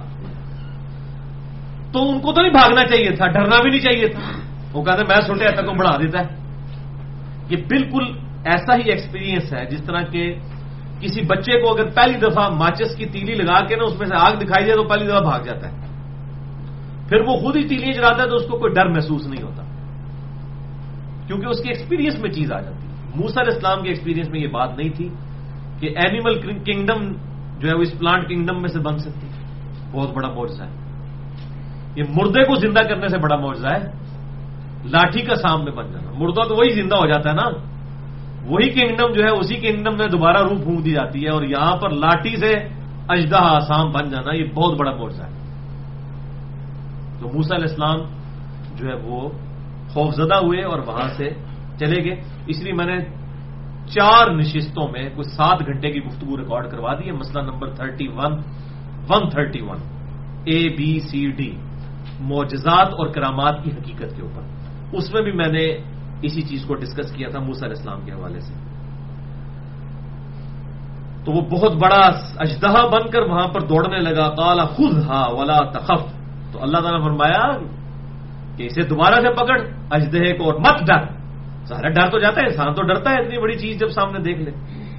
تو ان کو تو نہیں بھاگنا چاہیے تھا، ڈرنا بھی نہیں چاہیے تھا. وہ کہتے ہیں میں چھوٹے حد تک کو بڑھا دیتا ہے. یہ بالکل ایسا ہی ایکسپیرینس ہے جس طرح کہ کسی بچے کو اگر پہلی دفعہ ماچس کی تیلی لگا کے نا اس میں سے آگ دکھائی دے تو پہلی دفعہ بھاگ جاتا ہے، پھر وہ خود ہی تیلیاں جلاتا ہے تو اس کو کوئی ڈر محسوس نہیں ہوتا کیونکہ اس کی ایکسپیرینس میں چیز آ جاتی ہے. موسیٰ علیہ السلام کے ایکسپیرینس میں یہ بات نہیں تھی کہ اینیمل کنگڈم جو ہے وہ اس پلانٹ کنگڈم میں سے بن سکتی. بہت بڑا معجزہ ہے. یہ مردے کو زندہ کرنے سے بڑا معجزہ ہے لاٹھی کا سام میں بن جانا. مردہ تو وہی زندہ ہو جاتا ہے نا، وہی کنگڈم جو ہے اسی کنگڈم میں دوبارہ روح پھونک دی جاتی ہے. اور یہاں پر لاٹھی سے اژدہا سام بن جانا یہ بہت بڑا معجزہ ہے. تو موسیٰ علیہ السلام جو ہے وہ خوفزدہ ہوئے اور وہاں سے چلے گئے. اس لیے میں نے چار نشستوں میں کچھ سات گھنٹے کی گفتگو ریکارڈ کروا دی ہے. مسئلہ number thirty one one thirty one A B C D معجزات اور کرامات کی حقیقت کے اوپر. اس میں بھی میں نے اسی چیز کو ڈسکس کیا تھا موسیٰ علیہ السلام کے حوالے سے. تو وہ بہت بڑا اژدہا بن کر وہاں پر دوڑنے لگا. قال خذھا ولا تخف. تو اللہ تعالیٰ نے فرمایا کہ اسے دوبارہ سے پکڑ اژدہے کو اور مت ڈر. سارا ڈر تو جاتا ہے, انسان تو ڈرتا ہے اتنی بڑی چیز جب سامنے دیکھ لے.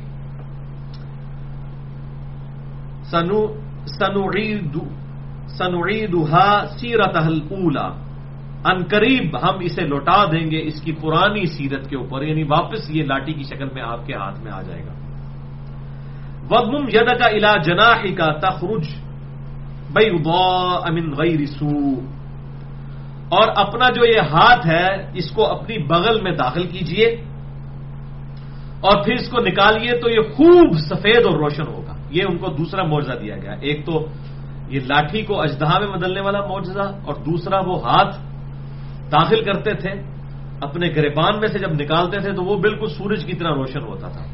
سنو سنعید سنعیدھا سیرتھا الاولی. ان قریب ہم اسے لوٹا دیں گے اس کی پرانی سیرت کے اوپر, یعنی واپس یہ لاٹھی کی شکل میں آپ کے ہاتھ میں آ جائے گا. وَضْمُمْ يَدَكَ إِلَى جَنَاحِكَ تَخْرُجْ بَيْضَاءَ مِنْ غَيْرِ سُوءٍ. اور اپنا جو یہ ہاتھ ہے اس کو اپنی بغل میں داخل کیجئے اور پھر اس کو نکالیے تو یہ خوب سفید اور روشن ہوگا. یہ ان کو دوسرا معجزہ دیا گیا. ایک تو یہ لاٹھی کو اژدہا میں بدلنے والا معجزہ, اور دوسرا وہ ہاتھ داخل کرتے تھے اپنے گریبان میں سے, جب نکالتے تھے تو وہ بالکل سورج کی طرح روشن ہوتا تھا.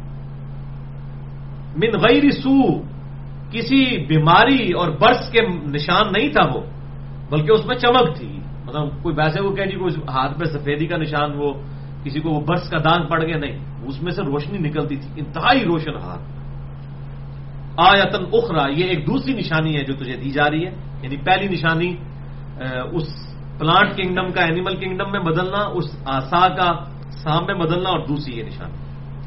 من غیر سوء, کسی بیماری اور برس کے نشان نہیں تھا وہ, بلکہ اس میں چمک تھی. مطلب کوئی ویسے وہ کہ جی کوئی ہاتھ پہ سفیدی کا نشان, وہ کسی کو وہ برس کا داغ پڑ گیا, نہیں, اس میں سے روشنی نکلتی تھی, انتہائی روشن ہاتھ. آیتن اخرى, یہ ایک دوسری نشانی ہے جو تجھے دی جا رہی ہے. یعنی پہلی نشانی اس پلانٹ کنگڈم کا اینیمل کنگڈم میں بدلنا, اس آسا کا سام میں بدلنا, اور دوسری یہ نشانی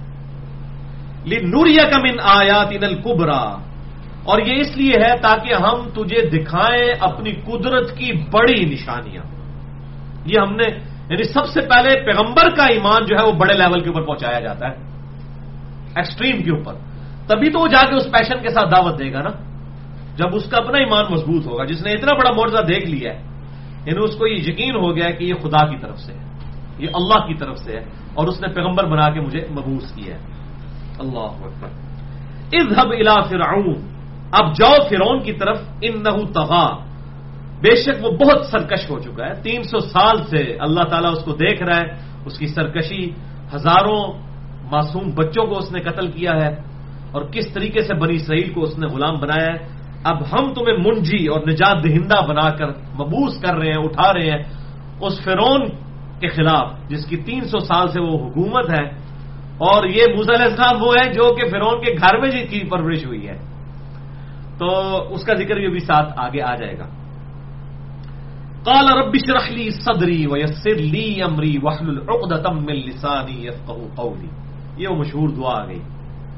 لِنُرِيَكَ مِنْ آیاتنا الکبریٰ. اور یہ اس لیے ہے تاکہ ہم تجھے دکھائیں اپنی قدرت کی بڑی نشانیاں. یہ ہم نے یعنی سب سے پہلے پیغمبر کا ایمان جو ہے وہ بڑے لیول کے اوپر پہنچایا جاتا ہے, ایکسٹریم کے اوپر, تبھی تو وہ جا کے اس پیشن کے ساتھ دعوت دے گا نا, جب اس کا اپنا ایمان مضبوط ہوگا. جس نے اتنا بڑا معجزہ دیکھ لیا ہے, یعنی اس کو یہ یقین ہو گیا کہ یہ خدا کی طرف سے ہے, یہ اللہ کی طرف سے ہے, اور اس نے پیغمبر بنا کے مجھے مبعوث کیا ہے. اللہ اکبر. اذهب الى فرعون, اب جاؤ فرعون کی طرف. انہ طغى, بے شک وہ بہت سرکش ہو چکا ہے. تین سو سال سے اللہ تعالیٰ اس کو دیکھ رہا ہے, اس کی سرکشی, ہزاروں معصوم بچوں کو اس نے قتل کیا ہے, اور کس طریقے سے بنی اسرائیل کو اس نے غلام بنایا ہے. اب ہم تمہیں منجی اور نجات دہندہ بنا کر مبعوث کر رہے ہیں, اٹھا رہے ہیں اس فرعون کے خلاف جس کی تین سو سال سے وہ حکومت ہے. اور یہ موسیٰ علیہ السلام وہ ہے جو کہ فرعون کے گھر میں جس کی پرورش ہوئی ہے, تو اس کا ذکر بھی ساتھ آگے آ جائے گا. قال رب اشرح لي صدري ويسر لي امري واحلل عقدة من لساني يفقهوا قولي. یہ وہ مشہور دعا آ گئی.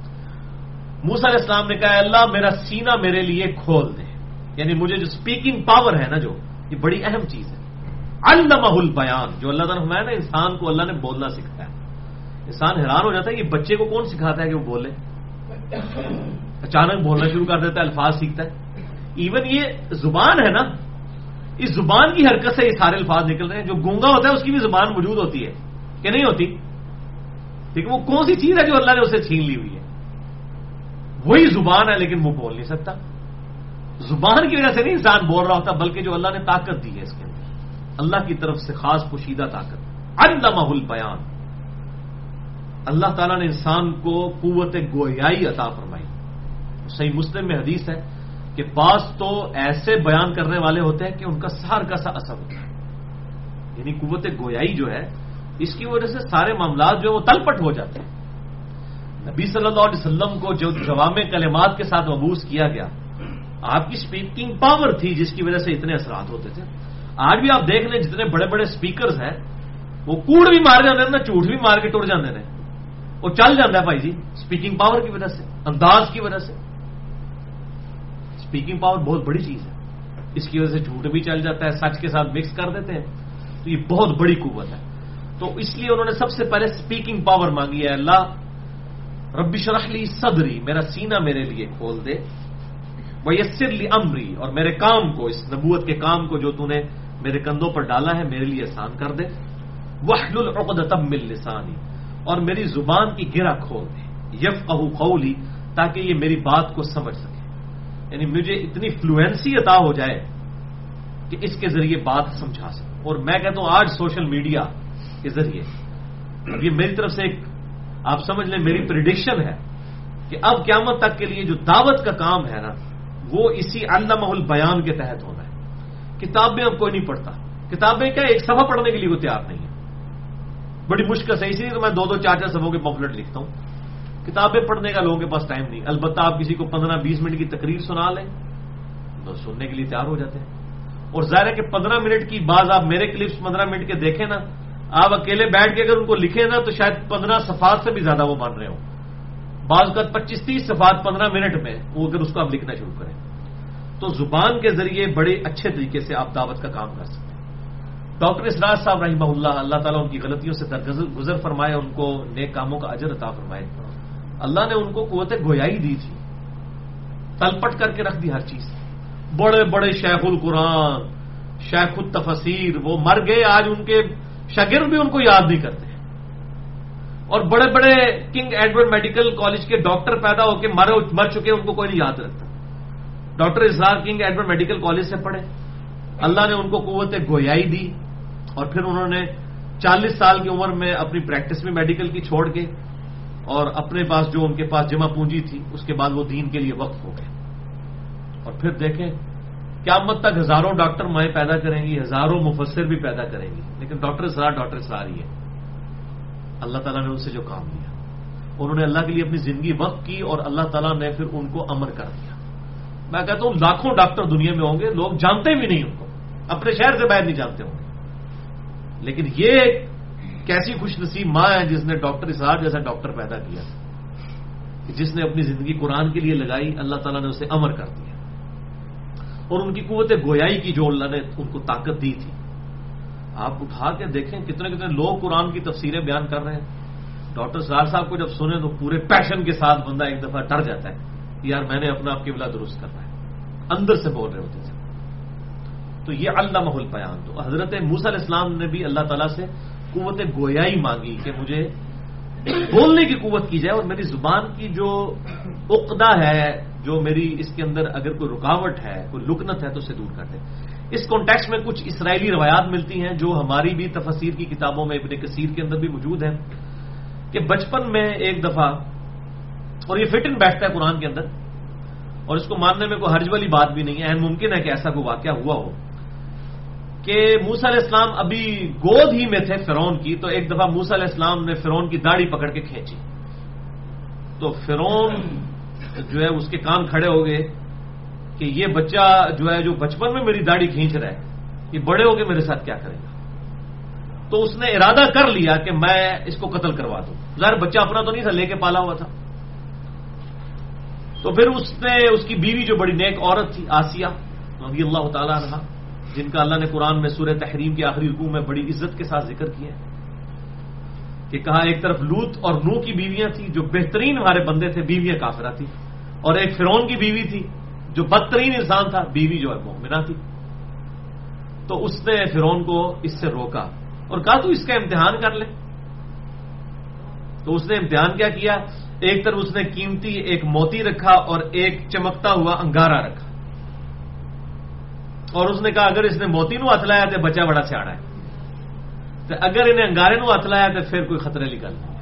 موسیٰ علیہ السلام نے کہا اللہ میرا سینہ میرے لیے کھول دے, یعنی مجھے جو سپیکنگ پاور ہے نا, جو یہ بڑی اہم چیز ہے. علمہ البیان, جو اللہ تعالیٰ نے فرمایا نا انسان کو اللہ نے بولنا سکھایا. انسان حیران ہو جاتا ہے کہ بچے کو کون سکھاتا ہے کہ وہ بولے, اچانک بولنا شروع کر دیتا ہے, الفاظ سیکھتا ہے. ایون یہ زبان ہے نا, اس زبان کی حرکت سے یہ سارے الفاظ نکل رہے ہیں. جو گونگا ہوتا ہے اس کی بھی زبان موجود ہوتی ہے کہ نہیں ہوتی, لیکن وہ کون سی چیز ہے جو اللہ نے اسے چھین لی ہوئی ہے, وہی زبان ہے, لیکن وہ بول نہیں سکتا. زبان کی وجہ سے نہیں انسان بول رہا ہوتا, بلکہ جو اللہ نے طاقت دی ہے اس کے اندر, اللہ کی طرف سے خاص پوشیدہ طاقت. علمہ البیان, اللہ تعالیٰ نے انسان کو قوت گویائی عطا فرمائی. صحیح مسلم میں حدیث ہے کہ بعض تو ایسے بیان کرنے والے ہوتے ہیں کہ ان کا سار کا سا اثر ہوتا ہے. یعنی قوت گویائی جو ہے اس کی وجہ سے سارے معاملات جو ہے وہ تلپٹ ہو جاتے ہیں. نبی صلی اللہ علیہ وسلم کو جو جوامع کلمات کے ساتھ مبعوث کیا گیا, آپ کی اسپیکنگ پاور تھی جس کی وجہ سے اتنے اثرات ہوتے تھے. آج بھی آپ دیکھ لیں جتنے بڑے بڑے اسپیکرز ہیں وہ کوڑ بھی مار جاتے ہیں نا, جھوٹ بھی مار کے ٹر جاتے ہیں, وہ چل جاتا ہے بھائی جی اسپیکنگ پاور کی وجہ سے, انداز کی وجہ سے. اسپیکنگ پاور بہت بڑی چیز ہے, اس کی وجہ سے جھوٹ بھی چل جاتا ہے, سچ کے ساتھ مکس کر دیتے ہیں, تو یہ بہت بڑی قوت ہے. تو اس لیے انہوں نے سب سے پہلے اسپیکنگ پاور مانگی ہے. اللہ رب اشرح لی صدری, میرا سینہ میرے لیے کھول دے, ویسر لی امری, اور میرے کام کو, اس نبوت کے کام کو جو تو نے میرے کندھوں پر ڈالا ہے میرے لیے آسان کر دے. واحلل عقدۃ من لسانی, اور میری زبان کی گرہ کھول دے. یفقہوا قولی, تاکہ یہ میری بات کو سمجھ سکے. یعنی مجھے اتنی فلوئنسی عطا ہو جائے کہ اس کے ذریعے بات سمجھا سکوں. اور میں کہتا ہوں آج سوشل میڈیا کے ذریعے اب یہ میری طرف سے ایک آپ سمجھ لیں میری پریڈکشن ہے کہ اب قیامت تک کے لیے جو دعوت کا کام ہے نا وہ اسی علمہ البیان کے تحت ہونا ہے. کتابیں اب کوئی نہیں پڑھتا. کتابیں کیا ایک صفحہ پڑھنے کے لیے وہ تیار نہیں ہے, بڑی مشکل سے. اسی لیے تو میں دو دو چار چار صفحوں کے پمفلٹ لکھتا ہوں. کتابیں پڑھنے کا لوگوں کے پاس ٹائم نہیں. البتہ آپ کسی کو پندرہ بیس منٹ کی تقریر سنا لیں تو سننے کے لیے تیار ہو جاتے ہیں. اور ظاہر ہے کہ پندرہ منٹ کی بعض آپ میرے کلپس پندرہ منٹ کے دیکھیں نا, آپ اکیلے بیٹھ کے اگر ان کو لکھیں نا تو شاید پندرہ صفحات سے بھی زیادہ وہ مان رہے ہوں. بعض کا پچیس تیس صفحات پندرہ منٹ میں وہ اگر اس کو آپ لکھنا شروع کریں تو زبان کے ذریعے بڑے اچھے طریقے سے آپ دعوت کا کام کر سکتے ہیں. ڈاکٹر اسرار صاحب رحمہ اللہ, اللہ تعالیٰ ان کی غلطیوں سے درگزر فرمائے, ان کو نیک کاموں کا اجر عطا فرمائے. اللہ نے ان کو قوت گویائی دی تھی, تلپٹ کر کے رکھ دی ہر چیز. بڑے بڑے شیخ القرآن, شیخ التفسیر وہ مر گئے, آج ان کے شاگرد بھی ان کو یاد نہیں کرتے. اور بڑے بڑے کنگ ایڈورڈ میڈیکل کالج کے ڈاکٹر پیدا ہو کے مر چکے, ان کو کوئی نہیں یاد رکھتا. Doctor Israr King Edward medical college سے پڑھے, اللہ نے ان کو قوت گویائی دی, اور پھر انہوں نے چالیس سال کی عمر میں اپنی پریکٹس میں میڈیکل کی چھوڑ کے اور اپنے پاس جو ان کے پاس جمع پونجی تھی اس کے بعد وہ دین کے لیے وقف ہو گئے. اور پھر دیکھیں قیامت تک ہزاروں ڈاکٹر مائیں پیدا کریں گی, ہزاروں مفسر بھی پیدا کریں گی, لیکن ڈاکٹر اسرار ڈاکٹر اسرار ہی ہے. اللہ تعالیٰ نے ان سے جو کام لیا, انہوں نے اللہ کے لیے اپنی زندگی وقف کی اور اللہ تعالیٰ نے پھر ان کو امر کر دیا. میں کہتا ہوں لاکھوں ڈاکٹر دنیا میں ہوں گے, لوگ جانتے بھی نہیں ان کو, اپنے شہر سے باہر نہیں جانتے ہوں گے, لیکن یہ کیسی خوش نصیب ماں ہے جس نے ڈاکٹر اسرار جیسا ڈاکٹر پیدا کیا, جس نے اپنی زندگی قرآن کے لیے لگائی, اللہ تعالیٰ نے اسے امر کر دیا. اور ان کی قوت گویائی کی جو اللہ نے ان کو طاقت دی تھی, آپ اٹھا کے دیکھیں کتنے کتنے لوگ قرآن کی تفسیریں بیان کر رہے ہیں. ڈاکٹر اسرار صاحب کو جب سنیں تو پورے پیشن کے ساتھ بندہ ایک دفعہ ڈر جاتا ہے, یار میں نے اپنا آپ قبلہ درست کرنا ہے, اندر سے بول رہے ہوتے تھے. تو یہ علمہ البیان. تو حضرت موسیٰ علیہ السلام نے بھی اللہ تعالیٰ سے قوت گویائی مانگی کہ مجھے بولنے کی قوت کی جائے, اور میری زبان کی جو عقدہ ہے, جو میری اس کے اندر اگر کوئی رکاوٹ ہے, کوئی لکنت ہے تو اسے دور کر دے. اس کانٹیکسٹ میں کچھ اسرائیلی روایات ملتی ہیں جو ہماری بھی تفسیر کی کتابوں میں ابن کثیر کے اندر بھی موجود ہیں کہ بچپن میں ایک دفعہ, اور یہ فٹ ان بیٹھتا ہے قرآن کے اندر اور اس کو ماننے میں کوئی حرج والی بات بھی نہیں ہے, این ممکن ہے کہ ایسا کوئی واقعہ ہوا ہو کہ موسیٰ علیہ السلام ابھی گود ہی میں تھے فرعون کی, تو ایک دفعہ موسیٰ علیہ السلام نے فرعون کی داڑھی پکڑ کے کھینچی, تو فرعون جو ہے اس کے کان کھڑے ہو گئے کہ یہ بچہ جو ہے جو بچپن میں میری داڑھی کھینچ رہا ہے یہ بڑے ہو کے میرے ساتھ کیا کرے گا. تو اس نے ارادہ کر لیا کہ میں اس کو قتل کروا دوں. ظاہر بچہ اپنا تو نہیں تھا, لے کے پالا ہوا تھا. تو پھر اس نے اس کی بیوی جو بڑی نیک عورت تھی آسیہ رضی اللہ تعالیٰ عنہا, جن کا اللہ نے قرآن میں سورہ تحریم کی آخری رکوع میں بڑی عزت کے ساتھ ذکر کیا کہ کہا ایک طرف لوط اور نوح کی بیویاں تھیں جو بہترین ہمارے بندے تھے, بیویاں کافرہ تھیں, اور ایک فرعون کی بیوی تھی جو بدترین انسان تھا, بیوی جو ہے مومنہ تھی. تو اس نے فرعون کو اس سے روکا اور کہا تو اس کا امتحان کر لے. تو اس نے امتحان کیا کیا, ایک طرف اس نے قیمتی ایک موتی رکھا اور ایک چمکتا ہوا انگارہ رکھا, اور اس نے کہا اگر اس نے موتی نو ہاتھ لایا تو بچہ بڑا سیاڑا ہے, تو اگر انہیں انگارے نو ہاتھ لایا تو پھر کوئی خطرے نکل نہیں.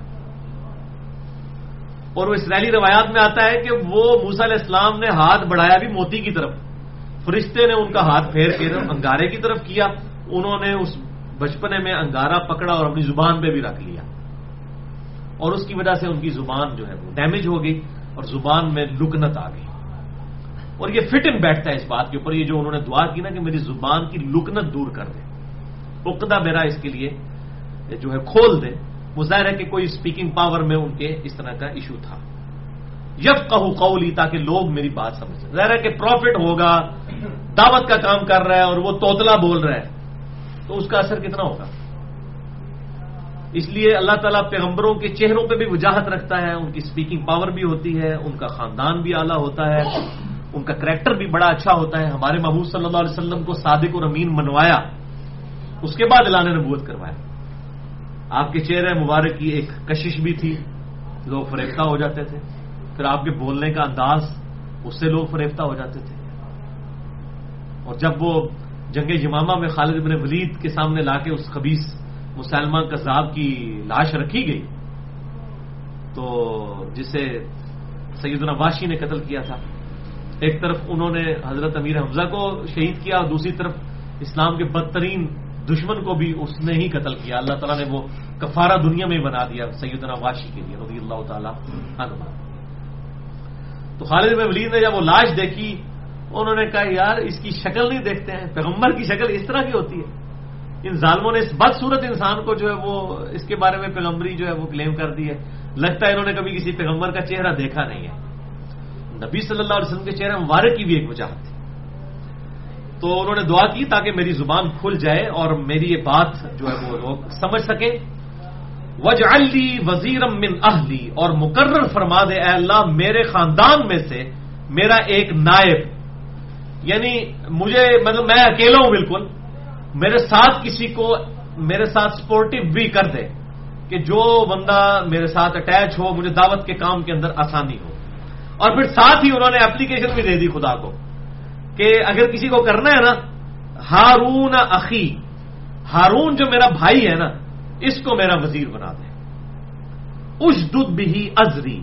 اور وہ اسرائیلی روایات میں آتا ہے کہ وہ موسیٰ علیہ السلام نے ہاتھ بڑھایا بھی موتی کی طرف, فرشتے نے ان کا ہاتھ پھیر کے انگارے کی طرف کیا, انہوں نے اس بچپنے میں انگارہ پکڑا اور اپنی زبان پہ بھی رکھ لیا, اور اس کی وجہ سے ان کی زبان جو ہے وہ ڈیمیج ہو گئی اور زبان میں لکنت آ گئی. اور یہ فٹ ان بیٹھتا ہے اس بات کے اوپر, یہ جو انہوں نے دعا کی نا کہ میری زبان کی لکنت دور کر دے, عقدہ میرا اس کے لیے جو ہے کھول دے. ظاہر ہے کہ کوئی اسپیکنگ پاور میں ان کے اس طرح کا ایشو تھا. یفقہوا قولی, تاکہ لوگ میری بات سمجھیں. ظاہر ہے کہ پروفٹ ہوگا, دعوت کا کام کر رہا ہے اور وہ توتلا بول رہا ہے تو اس کا اثر کتنا ہوگا. اس لیے اللہ تعالیٰ پیغمبروں کے چہروں پہ بھی وجاہت رکھتا ہے, ان کی اسپیکنگ پاور بھی ہوتی ہے, ان کا خاندان بھی اعلیٰ ہوتا ہے, ان کا کریکٹر بھی بڑا اچھا ہوتا ہے. ہمارے محبوب صلی اللہ علیہ وسلم کو صادق اور امین منوایا, اس کے بعد اعلان نبوت کروایا. آپ کے چہرے مبارک کی ایک کشش بھی تھی, لوگ فریفتہ ہو جاتے تھے. پھر آپ کے بولنے کا انداز, اس سے لوگ فریفتہ ہو جاتے تھے. اور جب وہ جنگ یمامہ میں خالد بن ولید کے سامنے لا کے اس خبیث مسلمان کذاب کی لاش رکھی گئی، تو جسے سیدنا واشی نے قتل کیا تھا، ایک طرف انہوں نے حضرت امیر حمزہ کو شہید کیا اور دوسری طرف اسلام کے بدترین دشمن کو بھی اس نے ہی قتل کیا. اللہ تعالیٰ نے وہ کفارہ دنیا میں بنا دیا سیدنا واشی کے لیے رضی اللہ تعالیٰ عنہ. تو خالد بن ولید نے جب وہ لاش دیکھی، انہوں نے کہا یار اس کی شکل نہیں دیکھتے ہیں، پیغمبر کی شکل اس طرح کی ہوتی ہے. ان ظالموں نے اس بدصورت انسان کو جو ہے وہ اس کے بارے میں پیغمبری جو ہے وہ کلیم کر دی ہے. لگتا ہے انہوں نے کبھی کسی پیغمبر کا چہرہ دیکھا نہیں ہے. نبی صلی اللہ علیہ وسلم کے چہرے مبارک کی بھی ایک وجہ تھی. تو انہوں نے دعا کی تاکہ میری زبان کھل جائے اور میری یہ بات جو ہے وہ لوگ سمجھ سکیں. وَاجْعَلْ لِي وَزِيرًا مِّنْ أَهْلِي، اور مقرر فرما دے اے اللہ میرے خاندان میں سے میرا ایک نائب، یعنی مجھے مطلب میں اکیلا ہوں بالکل، میرے ساتھ کسی کو میرے ساتھ سپورٹو بھی کر دے کہ جو بندہ میرے ساتھ اٹیچ ہو، مجھے دعوت کے کام کے اندر آسانی ہو. اور پھر ساتھ ہی انہوں نے اپلیکیشن بھی دے دی خدا کو کہ اگر کسی کو کرنا ہے نا، ہارون اخی، ہارون جو میرا بھائی ہے نا، اس کو میرا وزیر بنا دے. اشدد بہ ازری،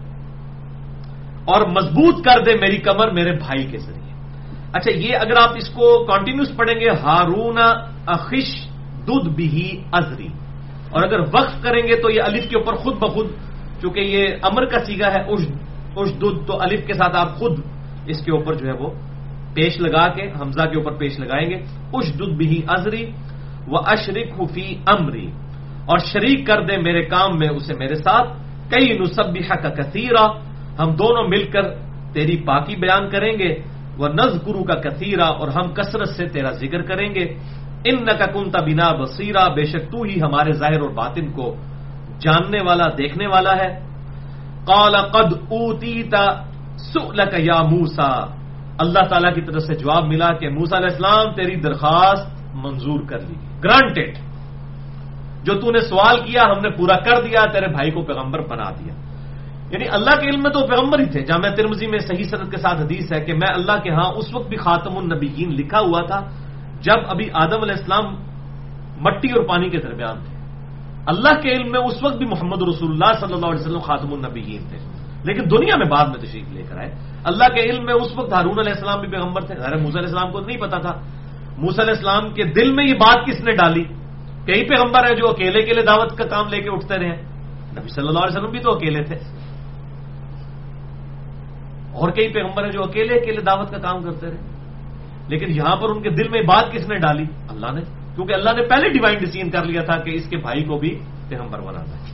اور مضبوط کر دے میری کمر میرے بھائی کے ذریعے. اچھا یہ اگر آپ اس کو کنٹینیوس پڑھیں گے، ہارون اخش دد بہ ازری، اور اگر وقف کریں گے تو یہ الف کے اوپر خود بخود، چونکہ یہ امر کا سیگا ہے اشدد، تو الف کے ساتھ آپ خود اس کے اوپر جو ہے وہ پیش لگا کے حمزہ کے اوپر پیش لگائیں گے. اشدد بہ ازری واشرکہ فی امری، اور شریک کر دے میرے کام میں اسے میرے ساتھ. کئی نسبحک کثیرا، ہم دونوں مل کر تیری پاکی بیان کریں گے. ونذکرک کثیرا، اور ہم کثرت سے تیرا ذکر کریں گے. انک کنت بنا بصیرا، بے شک تو ہی ہمارے ظاہر اور باطن کو جاننے والا دیکھنے والا ہے. قال قد اوتیت سؤلک یا موسیٰ، اللہ تعالیٰ کی طرف سے جواب ملا کہ موسیٰ علیہ السلام تیری درخواست منظور کر لی، گرانٹڈ، جو تو نے سوال کیا ہم نے پورا کر دیا، تیرے بھائی کو پیغمبر بنا دیا. یعنی اللہ کے علم میں تو پیغمبر ہی تھے. جامعہ ترمذی میں صحیح سند کے ساتھ حدیث ہے کہ میں اللہ کے ہاں اس وقت بھی خاتم النبیین لکھا ہوا تھا جب ابھی آدم علیہ السلام مٹی اور پانی کے درمیان تھے. اللہ کے علم میں اس وقت بھی محمد رسول اللہ صلی اللہ علیہ وسلم خاتم النبیین تھے، لیکن دنیا میں بعد میں تشریف لے کر آئے. اللہ کے علم میں اس وقت ہارون علیہ السلام بھی پیغمبر تھے. ظاہر موسیٰ علیہ السلام کو نہیں پتا تھا. موسیٰ علیہ السلام کے دل میں یہ بات کس نے ڈالی؟ کئی پیغمبر ہیں جو اکیلے اکیلے دعوت کا کام لے کے اٹھتے رہے. نبی صلی اللہ علیہ وسلم بھی تو اکیلے تھے، اور کئی پیغمبر ہیں جو اکیلے اکیلے دعوت کا کام کرتے رہے. لیکن یہاں پر ان کے دل میں بات کس نے ڈالی؟ اللہ نے، کیونکہ اللہ نے پہلے ڈیوائن ڈیسیژن کر لیا تھا کہ اس کے بھائی کو بھی پیغمبر بنانا ہے.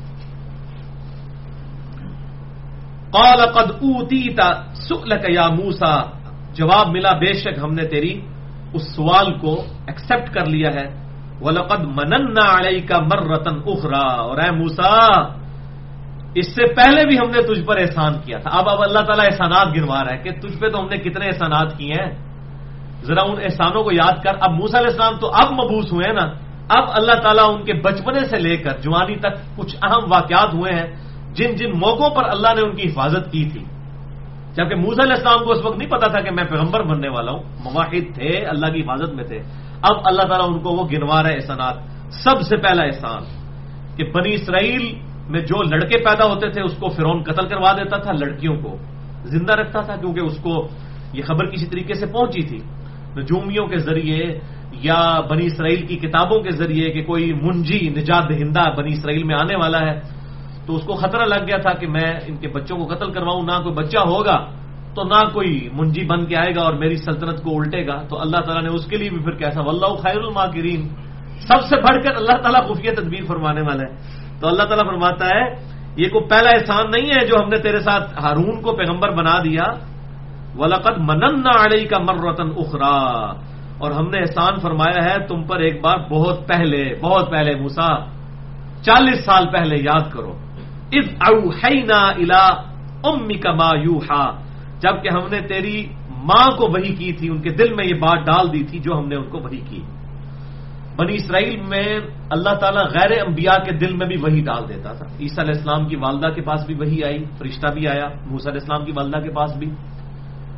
قال قد اوتیت سؤلک یا موسیٰ، جواب ملا بے شک ہم نے تیری اس سوال کو ایکسپٹ کر لیا ہے. وَلَقَدْ مَنَنَّا عَلَيْكَ مَرَّةً أُخْرَى، اور اے موسیٰ اس سے پہلے بھی ہم نے تجھ پر احسان کیا تھا. اب اب اللہ تعالیٰ احسانات گنوا رہا ہے کہ تجھ پہ تو ہم نے کتنے احسانات کیے ہیں، ذرا ان احسانوں کو یاد کر. اب موسیٰ علیہ السلام تو اب مبعوث ہوئے ہیں نا، اب اللہ تعالیٰ ان کے بچپنے سے لے کر جوانی تک کچھ اہم واقعات ہوئے ہیں جن جن موقعوں پر اللہ نے ان کی حفاظت کی تھی. جبکہ موسیٰ علیہ السلام کو اس وقت نہیں پتا تھا کہ میں پیغمبر بننے والا ہوں، موحد تھے، اللہ کی حفاظت میں تھے. اب اللہ تعالیٰ ان کو وہ گنوا رہے احسانات. سب سے پہلا احسان کہ بنی اسرائیل میں جو لڑکے پیدا ہوتے تھے اس کو فرعون قتل کروا دیتا تھا، لڑکیوں کو زندہ رکھتا تھا، کیونکہ اس کو یہ خبر کسی طریقے سے پہنچی تھی نجومیوں کے ذریعے یا بنی اسرائیل کی کتابوں کے ذریعے کہ کوئی منجی نجات دہندہ بنی اسرائیل میں آنے والا ہے. تو اس کو خطرہ لگ گیا تھا کہ میں ان کے بچوں کو قتل کرواؤں، نہ کوئی بچہ ہوگا تو نہ کوئی منجی بن کے آئے گا اور میری سلطنت کو الٹے گا. تو اللہ تعالیٰ نے اس کے لیے بھی پھر کیسا واللہ خیر الماکرین، سب سے بڑھ کر اللہ تعالیٰ خفیہ تدبیر فرمانے والا ہے. تو اللہ تعالیٰ فرماتا ہے یہ کوئی پہلا احسان نہیں ہے جو ہم نے تیرے ساتھ ہارون کو پیغمبر بنا دیا. وَلَقَدْ مَنَنَّا عَلَيْكَ مَرَّةً أُخْرَى، اور ہم نے احسان فرمایا ہے تم پر ایک بار بہت پہلے، بہت پہلے موسیٰ، چالیس سال پہلے یاد کرو. اِذْ أَوْحَيْنَا إِلَىٰ أُمِّكَ مَا يُوحَىٰ، جبکہ ہم نے تیری ماں کو وحی کی تھی، ان کے دل میں یہ بات ڈال دی تھی جو ہم نے ان کو وحی کی. بنی اسرائیل میں اللہ تعالیٰ غیر انبیاء کے دل میں بھی وحی ڈال دیتا تھا. عیسیٰ علیہ السلام کی والدہ کے پاس بھی وحی آئی، فرشتہ بھی آیا موسیٰ علیہ السلام کی والدہ کے پاس بھی.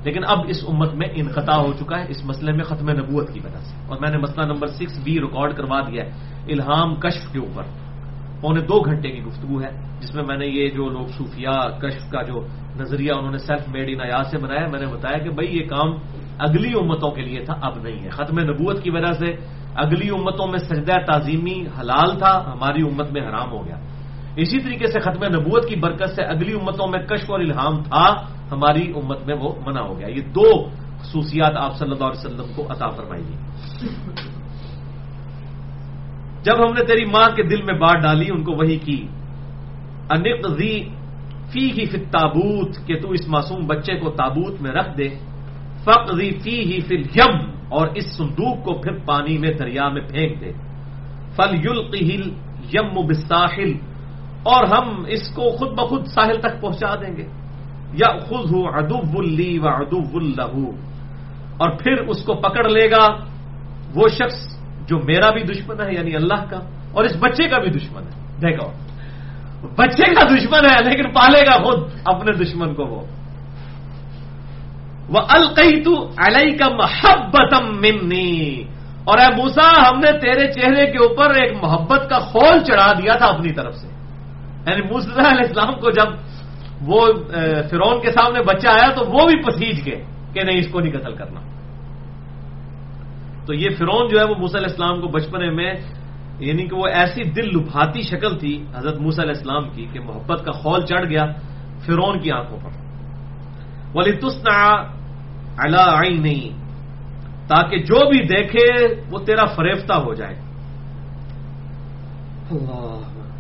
لیکن اب اس امت میں انقطاع ہو چکا ہے اس مسئلے میں ختم نبوت کی وجہ سے. اور میں نے مسئلہ نمبر سکس بھی ریکارڈ کروا دیا ہے الہام کشف کے اوپر. پونے دو گھنٹے کی گفتگو ہے جس میں میں نے یہ جو لوگ صوفیاء کشف کا جو نظریہ انہوں نے سیلف میڈ ان آیات سے بنایا، میں نے بتایا کہ بھائی یہ کام اگلی امتوں کے لیے تھا، اب نہیں ہے. ختم نبوت کی وجہ سے اگلی امتوں میں سجدہ تعظیمی حلال تھا، ہماری امت میں حرام ہو گیا. اسی طریقے سے ختم نبوت کی برکت سے اگلی امتوں میں کشف اور الہام تھا، ہماری امت میں وہ منع ہو گیا. یہ دو خصوصیات آپ صلی اللہ علیہ وسلم کو عطا فرمائی گئی. جب ہم نے تیری ماں کے دل میں بات ڈالی، ان کو وحی کی، انقذی فیہ فی التابوت، کہ تو اس معصوم بچے کو تابوت میں رکھ دے، فقذی فیہ فی الیم، اور اس صندوق کو پھر پانی میں دریا میں پھینک دے، فلیلقہ الیم بالساحل، اور ہم اس کو خود بخود ساحل تک پہنچا دیں گے، یأخذہ عدو لی وعدو لہ، اور پھر اس کو پکڑ لے گا وہ شخص جو میرا بھی دشمن ہے یعنی اللہ کا، اور اس بچے کا بھی دشمن ہے. دیکھو بچے کا دشمن ہے لیکن پالے گا خود اپنے دشمن کو وہ. وَأَلْقَيْتُ عَلَيْكَ مَحَبَّةً مِّنِّي، اور اے موسیٰ ہم نے تیرے چہرے کے اوپر ایک محبت کا خول چڑھا دیا تھا اپنی طرف سے. یعنی موسیٰ علیہ السلام کو جب وہ فرعون کے سامنے بچہ آیا تو وہ بھی پسیج گئے کہ نہیں اس کو نہیں قتل کرنا. تو یہ فرعون جو ہے وہ موسیٰ علیہ السلام کو بچپنے میں، یعنی کہ وہ ایسی دل لبھاتی شکل تھی حضرت موسیٰ علیہ السلام کی کہ محبت کا خول چڑھ گیا فرعون کی آنکھوں پر. وَلِتُصْنَعَ عَلَىٰ عَيْنِي، تاکہ جو بھی دیکھے وہ تیرا فریفتہ ہو جائے. اللہ،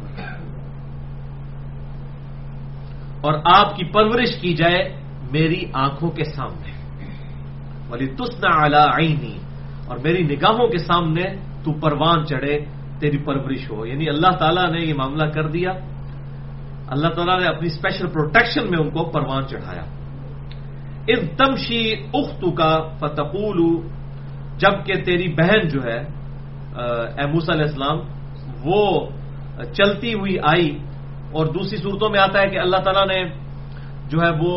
اور آپ کی پرورش کی جائے میری آنکھوں کے سامنے. وَلِتُصْنَعَ عَلَىٰ عَيْنِي، اور میری نگاہوں کے سامنے تو پروان چڑھے، تیری پرورش ہو. یعنی اللہ تعالیٰ نے یہ معاملہ کر دیا، اللہ تعالیٰ نے اپنی اسپیشل پروٹیکشن میں ان کو پروان چڑھایا. اذ تمشی اختک فتقول، جبکہ تیری بہن جو ہے اے موسیٰ علیہ السلام وہ چلتی ہوئی آئی. اور دوسری صورتوں میں آتا ہے کہ اللہ تعالیٰ نے جو ہے وہ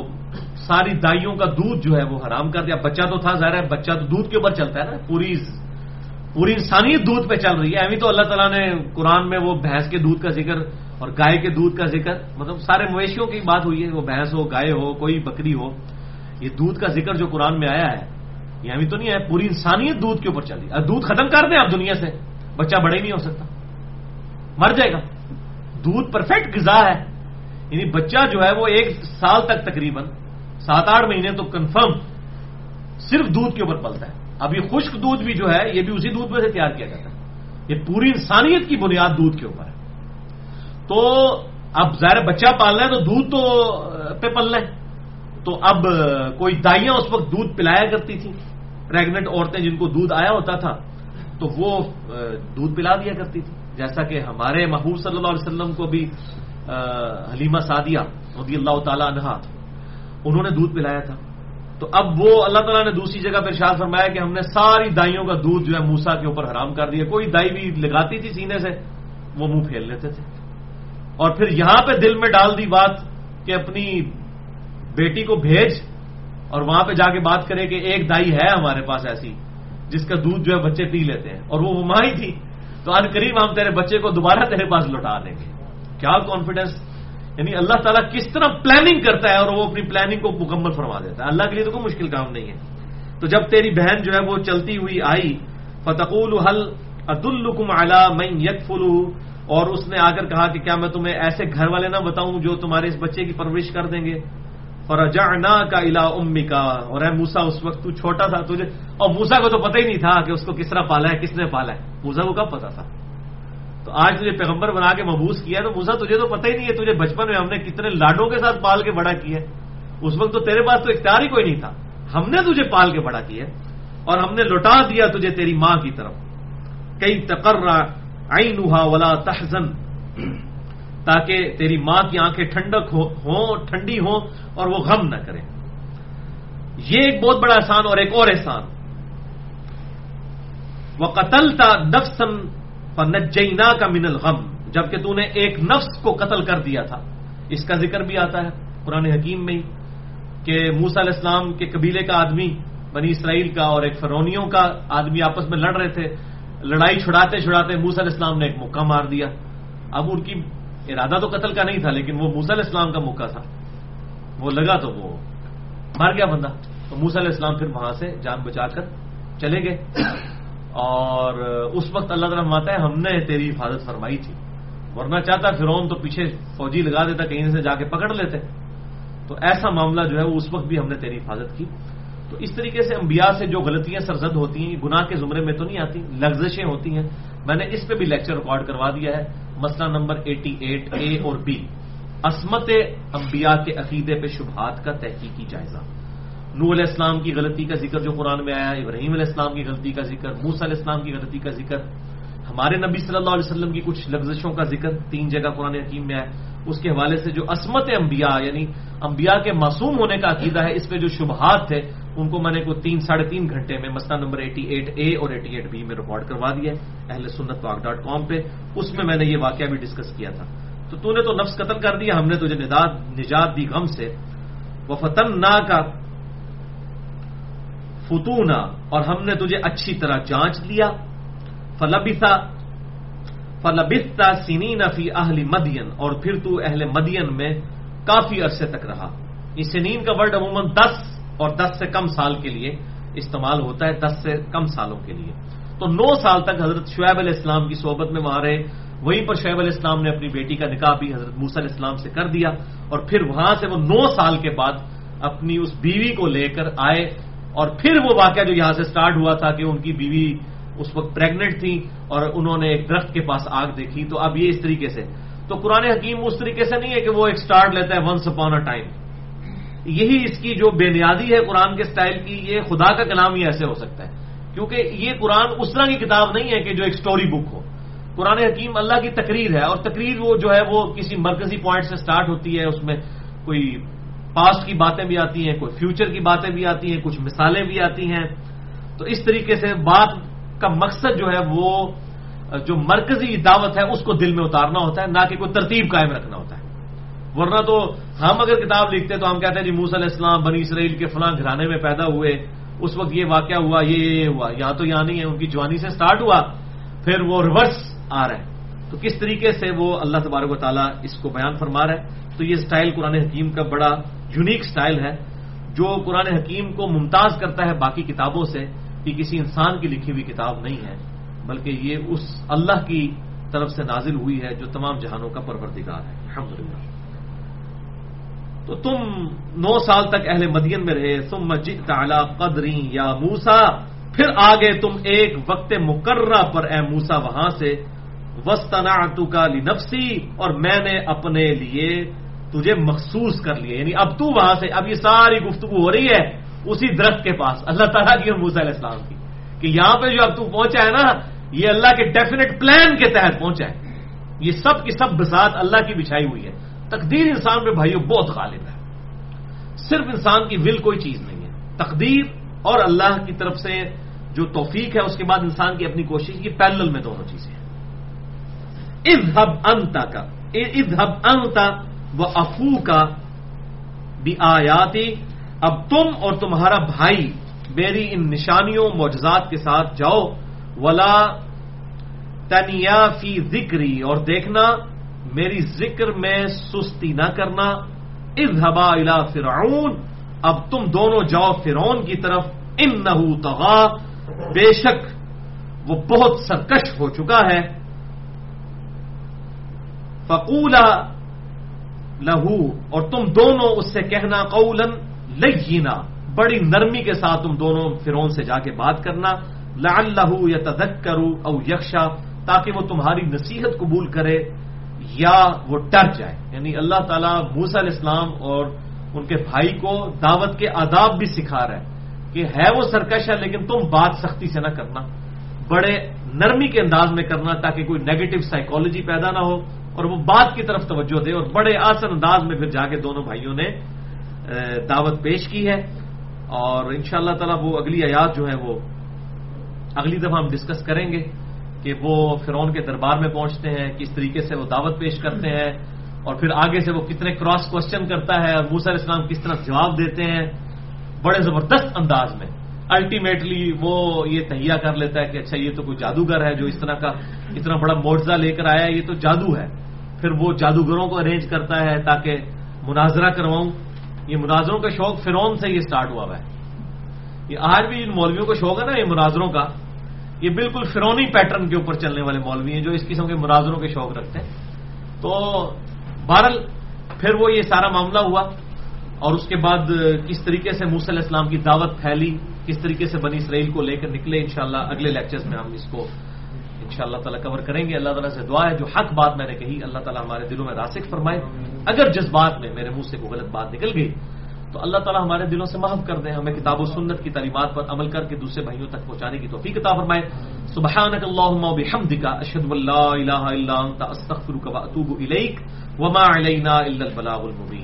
ساری دائیوں کا دودھ جو ہے وہ حرام کر دیا. بچہ تو تھا، ظاہر ہے بچہ تو دودھ کے اوپر چلتا ہے نا، پوری پوری انسانیت دودھ پہ چل رہی ہے. ابھی تو اللہ تعالیٰ نے قرآن میں وہ بھینس کے دودھ کا ذکر اور گائے کے دودھ کا ذکر، مطلب سارے مویشیوں کی بات ہوئی ہے، وہ بھینس ہو، گائے ہو، کوئی بکری ہو، یہ دودھ کا ذکر جو قرآن میں آیا ہے یہ ابھی تو نہیں ہے. پوری انسانیت دودھ کے اوپر چل رہی ہے. دودھ ختم کر دیں آپ دنیا سے، بچہ بڑا ہی نہیں ہو سکتا، مر جائے گا. دودھ پرفیکٹ غذا ہے. یعنی بچہ جو ہے وہ ایک سال تک تقریباً سات آٹھ مہینے تو کنفرم صرف دودھ کے اوپر پلتا ہے. اب یہ خشک دودھ بھی جو ہے یہ بھی اسی دودھ میں سے تیار کیا جاتا ہے. یہ پوری انسانیت کی بنیاد دودھ کے اوپر ہے. تو اب ظاہر بچہ پالنا ہے تو دودھ تو پہ پلنا ہے. تو اب کوئی دائیاں اس وقت دودھ پلایا کرتی تھیں، پریگننٹ عورتیں جن کو دودھ آیا ہوتا تھا تو وہ دودھ پلا دیا کرتی تھی. جیسا کہ ہمارے محبوب صلی اللہ علیہ وسلم کو بھی حلیمہ سعدیہ رضی اللہ تعالی عنہا انہوں نے دودھ پلایا تھا. تو اب وہ اللہ تعالیٰ نے دوسری جگہ پہ ارشاد فرمایا کہ ہم نے ساری دائیوں کا دودھ جو ہے موسیٰ کے اوپر حرام کر دیا. کوئی دائی بھی لگاتی تھی سینے سے وہ منہ پھیل لیتے تھے. اور پھر یہاں پہ دل میں ڈال دی بات کہ اپنی بیٹی کو بھیج اور وہاں پہ جا کے بات کرے کہ ایک دائی ہے ہمارے پاس ایسی جس کا دودھ جو ہے بچے پی لیتے ہیں، اور وہ ماں ہی تھی، تو ان قریب ہم تیرے بچے کو دوبارہ تیرے پاس لوٹا دیں گے. کیا کانفیڈنس! یعنی اللہ تعالیٰ کس طرح پلاننگ کرتا ہے اور وہ اپنی پلاننگ کو مکمل فرما دیتا ہے. اللہ کے لیے تو کوئی مشکل کام نہیں ہے. تو جب تیری بہن جو ہے وہ چلتی ہوئی آئی، فتقول هل ادلکم علی من یکفلہ، اور اس نے آ کر کہا کہ کیا میں تمہیں ایسے گھر والے نہ بتاؤں جو تمہارے اس بچے کی پرورش کر دیں گے. فرجعناک الی امک، اور اے موسیٰ اس وقت تو چھوٹا تھا، تجھے اور موسیٰ کو تو پتہ ہی نہیں تھا کہ اس کو کس طرح پالا ہے، کس نے پالا ہے. موسیٰ کو کب پتا تھا؟ تو آج تجھے پیغمبر بنا کے مبعوث کیا ہے تو موسیٰ تجھے تو پتہ ہی نہیں ہے، تجھے بچپن میں ہم نے کتنے لاڈوں کے ساتھ پال کے بڑا کیا ہے. اس وقت تو تیرے پاس تو اختیار ہی کوئی نہیں تھا، ہم نے تجھے پال کے بڑا کیا اور ہم نے لوٹا دیا تجھے تیری ماں کی طرف. کئی تقر عینھا ولا تحزن، تاکہ تیری ماں کی آنکھیں ٹھنڈک ہوں، ٹھنڈی ہوں اور وہ غم نہ کرے. یہ ایک بہت بڑا احسان. اور ایک اور احسان، وَقَتَلْتَ نَفْسًا فَنَجَّيْنَاكَ مِنَ الْغَمِّ، جبکہ تو نے ایک نفس کو قتل کر دیا تھا. اس کا ذکر بھی آتا ہے قرآن حکیم میں ہی. کہ موسیٰ علیہ السلام کے قبیلے کا آدمی بنی اسرائیل کا اور ایک فرعونیوں کا آدمی آپس میں لڑ رہے تھے. لڑائی چھڑاتے چھڑاتے موسیٰ علیہ السلام نے ایک مکہ مار دیا. اب ان کی ارادہ تو قتل کا نہیں تھا، لیکن وہ موسیٰ علیہ السلام کا مکہ تھا، وہ لگا تو وہ مر گیا بندہ. تو موسیٰ علیہ السلام پھر وہاں سے جان بچا کر چلے گئے. اور اس وقت اللہ تعالیٰ فرماتا ہے ہم نے تیری حفاظت فرمائی تھی، ورنہ چاہتا فرعون تو پیچھے فوجی لگا دیتا، کہیں سے جا کے پکڑ لیتے. تو ایسا معاملہ جو ہے وہ اس وقت بھی ہم نے تیری حفاظت کی. تو اس طریقے سے انبیاء سے جو غلطیاں سرزد ہوتی ہیں گناہ کے زمرے میں تو نہیں آتی، لغزشیں ہوتی ہیں. میں نے اس پہ بھی لیکچر ریکارڈ کروا دیا ہے، مسئلہ نمبر اٹھاسی اے اور بی، عصمت انبیاء کے عقیدے پہ شبہات کا تحقیقی جائزہ. نوح علیہ السلام کی غلطی کا ذکر جو قرآن میں آیا، ابراہیم علیہ السلام کی غلطی کا ذکر، موسیٰ علیہ السلام کی غلطی کا ذکر، ہمارے نبی صلی اللہ علیہ وسلم کی کچھ لغزشوں کا ذکر تین جگہ قرآن حکیم میں آیا. اس کے حوالے سے جو عصمت انبیاء یعنی انبیاء کے معصوم ہونے کا عقیدہ ہے، اس پہ جو شبہات تھے ان کو میں نے کوئی تین ساڑھے تین گھنٹے میں مسئلہ نمبر اٹھاسی اے اور اٹھاسی بی میں ریکارڈ کروا دیا ہے اہل سنت پاک ڈاٹ کام پہ. اس میں میں نے یہ واقعہ بھی ڈسکس کیا تھا. تو تو نے تو نفس قتل کر دیا، ہم نے تجھے نجات نجات دی غم سے. وفتنا کا فتونا، اور ہم نے تجھے اچھی طرح جانچ لیا. فلبثا فلبثتا سنین فی اہل مدین، اور پھر تو اہل مدین میں کافی عرصے تک رہا. یہ سنین کا ورڈ عموماً دس اور دس سے کم سال کے لیے استعمال ہوتا ہے، دس سے کم سالوں کے لیے. تو نو سال تک حضرت شعیب علیہ السلام کی صحبت میں وہاں رہے. وہیں پر شعیب علیہ السلام نے اپنی بیٹی کا نکاح بھی حضرت موسیٰ علیہ السلام سے کر دیا، اور پھر وہاں سے وہ نو سال کے بعد اپنی اس بیوی کو لے کر آئے. اور پھر وہ واقعہ جو یہاں سے سٹارٹ ہوا تھا کہ ان کی بیوی اس وقت پریگننٹ تھی اور انہوں نے ایک درخت کے پاس آگ دیکھی. تو اب یہ اس طریقے سے، تو قرآن حکیم اس طریقے سے نہیں ہے کہ وہ ایک سٹارٹ لیتا ہے ونس اپون اے ٹائم. یہی اس کی جو بے نیازی ہے قرآن کے سٹائل کی، یہ خدا کا کلام ہی ایسے ہو سکتا ہے، کیونکہ یہ قرآن اس طرح کی کتاب نہیں ہے کہ جو ایک سٹوری بک ہو. قرآن حکیم اللہ کی تقریر ہے، اور تقریر وہ جو ہے وہ کسی مرکزی پوائنٹ سے سٹارٹ ہوتی ہے. اس میں کوئی پاسٹ کی باتیں بھی آتی ہیں، کوئی فیوچر کی باتیں بھی آتی ہیں، کچھ مثالیں بھی آتی ہیں. تو اس طریقے سے بات کا مقصد جو ہے وہ جو مرکزی دعوت ہے اس کو دل میں اتارنا ہوتا ہے، نہ کہ کوئی ترتیب قائم رکھنا ہوتا ہے. ورنہ تو ہم اگر کتاب لکھتے تو ہم کہتے ہیں جی موسیٰ علیہ السلام بنی اسرائیل کے فلاں گھرانے میں پیدا ہوئے، اس وقت یہ واقعہ ہوا، یہ یہ ہوا. یہاں تو یہاں نہیں ہے، ان کی جوانی سے سٹارٹ ہوا، پھر وہ ریورس آ رہا ہے. تو کس طریقے سے وہ اللہ تبارک و تعالیٰ اس کو بیان فرما رہا ہے. تو یہ سٹائل قرآن حکیم کا بڑا یونیک سٹائل ہے، جو قرآن حکیم کو ممتاز کرتا ہے باقی کتابوں سے کہ کسی انسان کی لکھی ہوئی کتاب نہیں ہے، بلکہ یہ اس اللہ کی طرف سے نازل ہوئی ہے جو تمام جہانوں کا پروردگار ہے. الحمدللہ. تو تم نو سال تک اہل مدین میں رہے. ثم جئت علی قدری یا موسیٰ، پھر آگے تم ایک وقت مقررہ پر اے موسیٰ وہاں سے. واصطنعتک لنفسی، اور میں نے اپنے لیے تجھے مخصوص کر لیا. یعنی اب تو وہاں سے، اب یہ ساری گفتگو ہو رہی ہے اسی درخت کے پاس اللہ تعالیٰ کی اور موسیٰ علیہ السلام کی، کہ یہاں پہ جو اب تو پہنچا ہے نا، یہ اللہ کے ڈیفینیٹ پلان کے تحت پہنچا ہے. یہ سب کی سب بساط اللہ کی بچھائی ہوئی ہے. تقدیر انسان پہ بھائیو بہت غالب ہے، صرف انسان کی ول کوئی چیز نہیں ہے. تقدیر اور اللہ کی طرف سے جو توفیق ہے، اس کے بعد انسان کی اپنی کوشش، یہ پیرلل میں دونوں چیزیں ہیں. اذهب انت کا اذهب انت واخوک بآیاتی، اب تم اور تمہارا بھائی میری ان نشانیوں معجزات کے ساتھ جاؤ. ولا تنیا فی ذکری، اور دیکھنا میری ذکر میں سستی نہ کرنا. اذهبا الی فرعون، اب تم دونوں جاؤ فرعون کی طرف. انہ طغی، بے شک وہ بہت سرکش ہو چکا ہے. فقولا لہو، اور تم دونوں اس سے کہنا قولا لینا، بڑی نرمی کے ساتھ تم دونوں فرعون سے جا کے بات کرنا. لعلہ یتذکر او یخشی، تاکہ وہ تمہاری نصیحت قبول کرے یا وہ ڈر جائے. یعنی اللہ تعالیٰ موسیٰ علیہ السلام اور ان کے بھائی کو دعوت کے آداب بھی سکھا رہا ہے کہ ہے وہ سرکش ہے، لیکن تم بات سختی سے نہ کرنا، بڑے نرمی کے انداز میں کرنا، تاکہ کوئی نیگیٹو سائیکالوجی پیدا نہ ہو اور وہ بات کی طرف توجہ دے. اور بڑے آسان انداز میں پھر جا کے دونوں بھائیوں نے دعوت پیش کی ہے. اور انشاءاللہ تعالیٰ وہ اگلی آیات جو ہے وہ اگلی دفعہ ہم ڈسکس کریں گے کہ وہ فرعون کے دربار میں پہنچتے ہیں، کس طریقے سے وہ دعوت پیش کرتے ہیں، اور پھر آگے سے وہ کتنے کراس کوشچن کرتا ہے اور موسیٰ علیہ السلام کس طرح جواب دیتے ہیں بڑے زبردست انداز میں. الٹیمیٹلی وہ یہ تہیہ کر لیتا ہے کہ اچھا یہ تو کوئی جادوگر ہے جو اس طرح کا اتنا بڑا معجزہ لے کر آیا ہے، یہ تو جادو ہے. پھر وہ جادوگروں کو ارینج کرتا ہے تاکہ مناظرہ کرواؤں. یہ مناظروں کا شوق فرعون سے یہ سٹارٹ ہوا ہے. یہ آج بھی ان مولویوں کو شوق ہے نا یہ مناظروں کا، یہ بالکل فرعونی پیٹرن کے اوپر چلنے والے مولوی ہیں جو اس قسم کے مناظروں کے شوق رکھتے ہیں. تو بہرحال پھر وہ یہ سارا معاملہ ہوا اور اس کے بعد کس طریقے سے موسیٰ علیہ السلام کی دعوت پھیلی، کس طریقے سے بنی اسرائیل کو لے کر نکلے، انشاءاللہ اگلے لیکچرز میں ہم اس کو انشاءاللہ تعالیٰ کور کریں گے. اللہ تعالیٰ سے دعا ہے جو حق بات میں نے کہی اللہ تعالیٰ ہمارے دلوں میں راسخ فرمائے. اگر جذبات میں میرے منہ سے کوئی غلط بات نکل گئی تو اللہ تعالیٰ ہمارے دلوں سے معاف کر دیں، ہمیں کتاب و سنت کی تعلیمات پر عمل کر کے دوسرے بھائیوں تک پہنچانے کی توفیق عطا فرمائے. سبحانک اللہم و بحمدک اشہد ان لا الہ الا انت استغفرک و اتوب الیک وما علینا الا البلاغ المبین.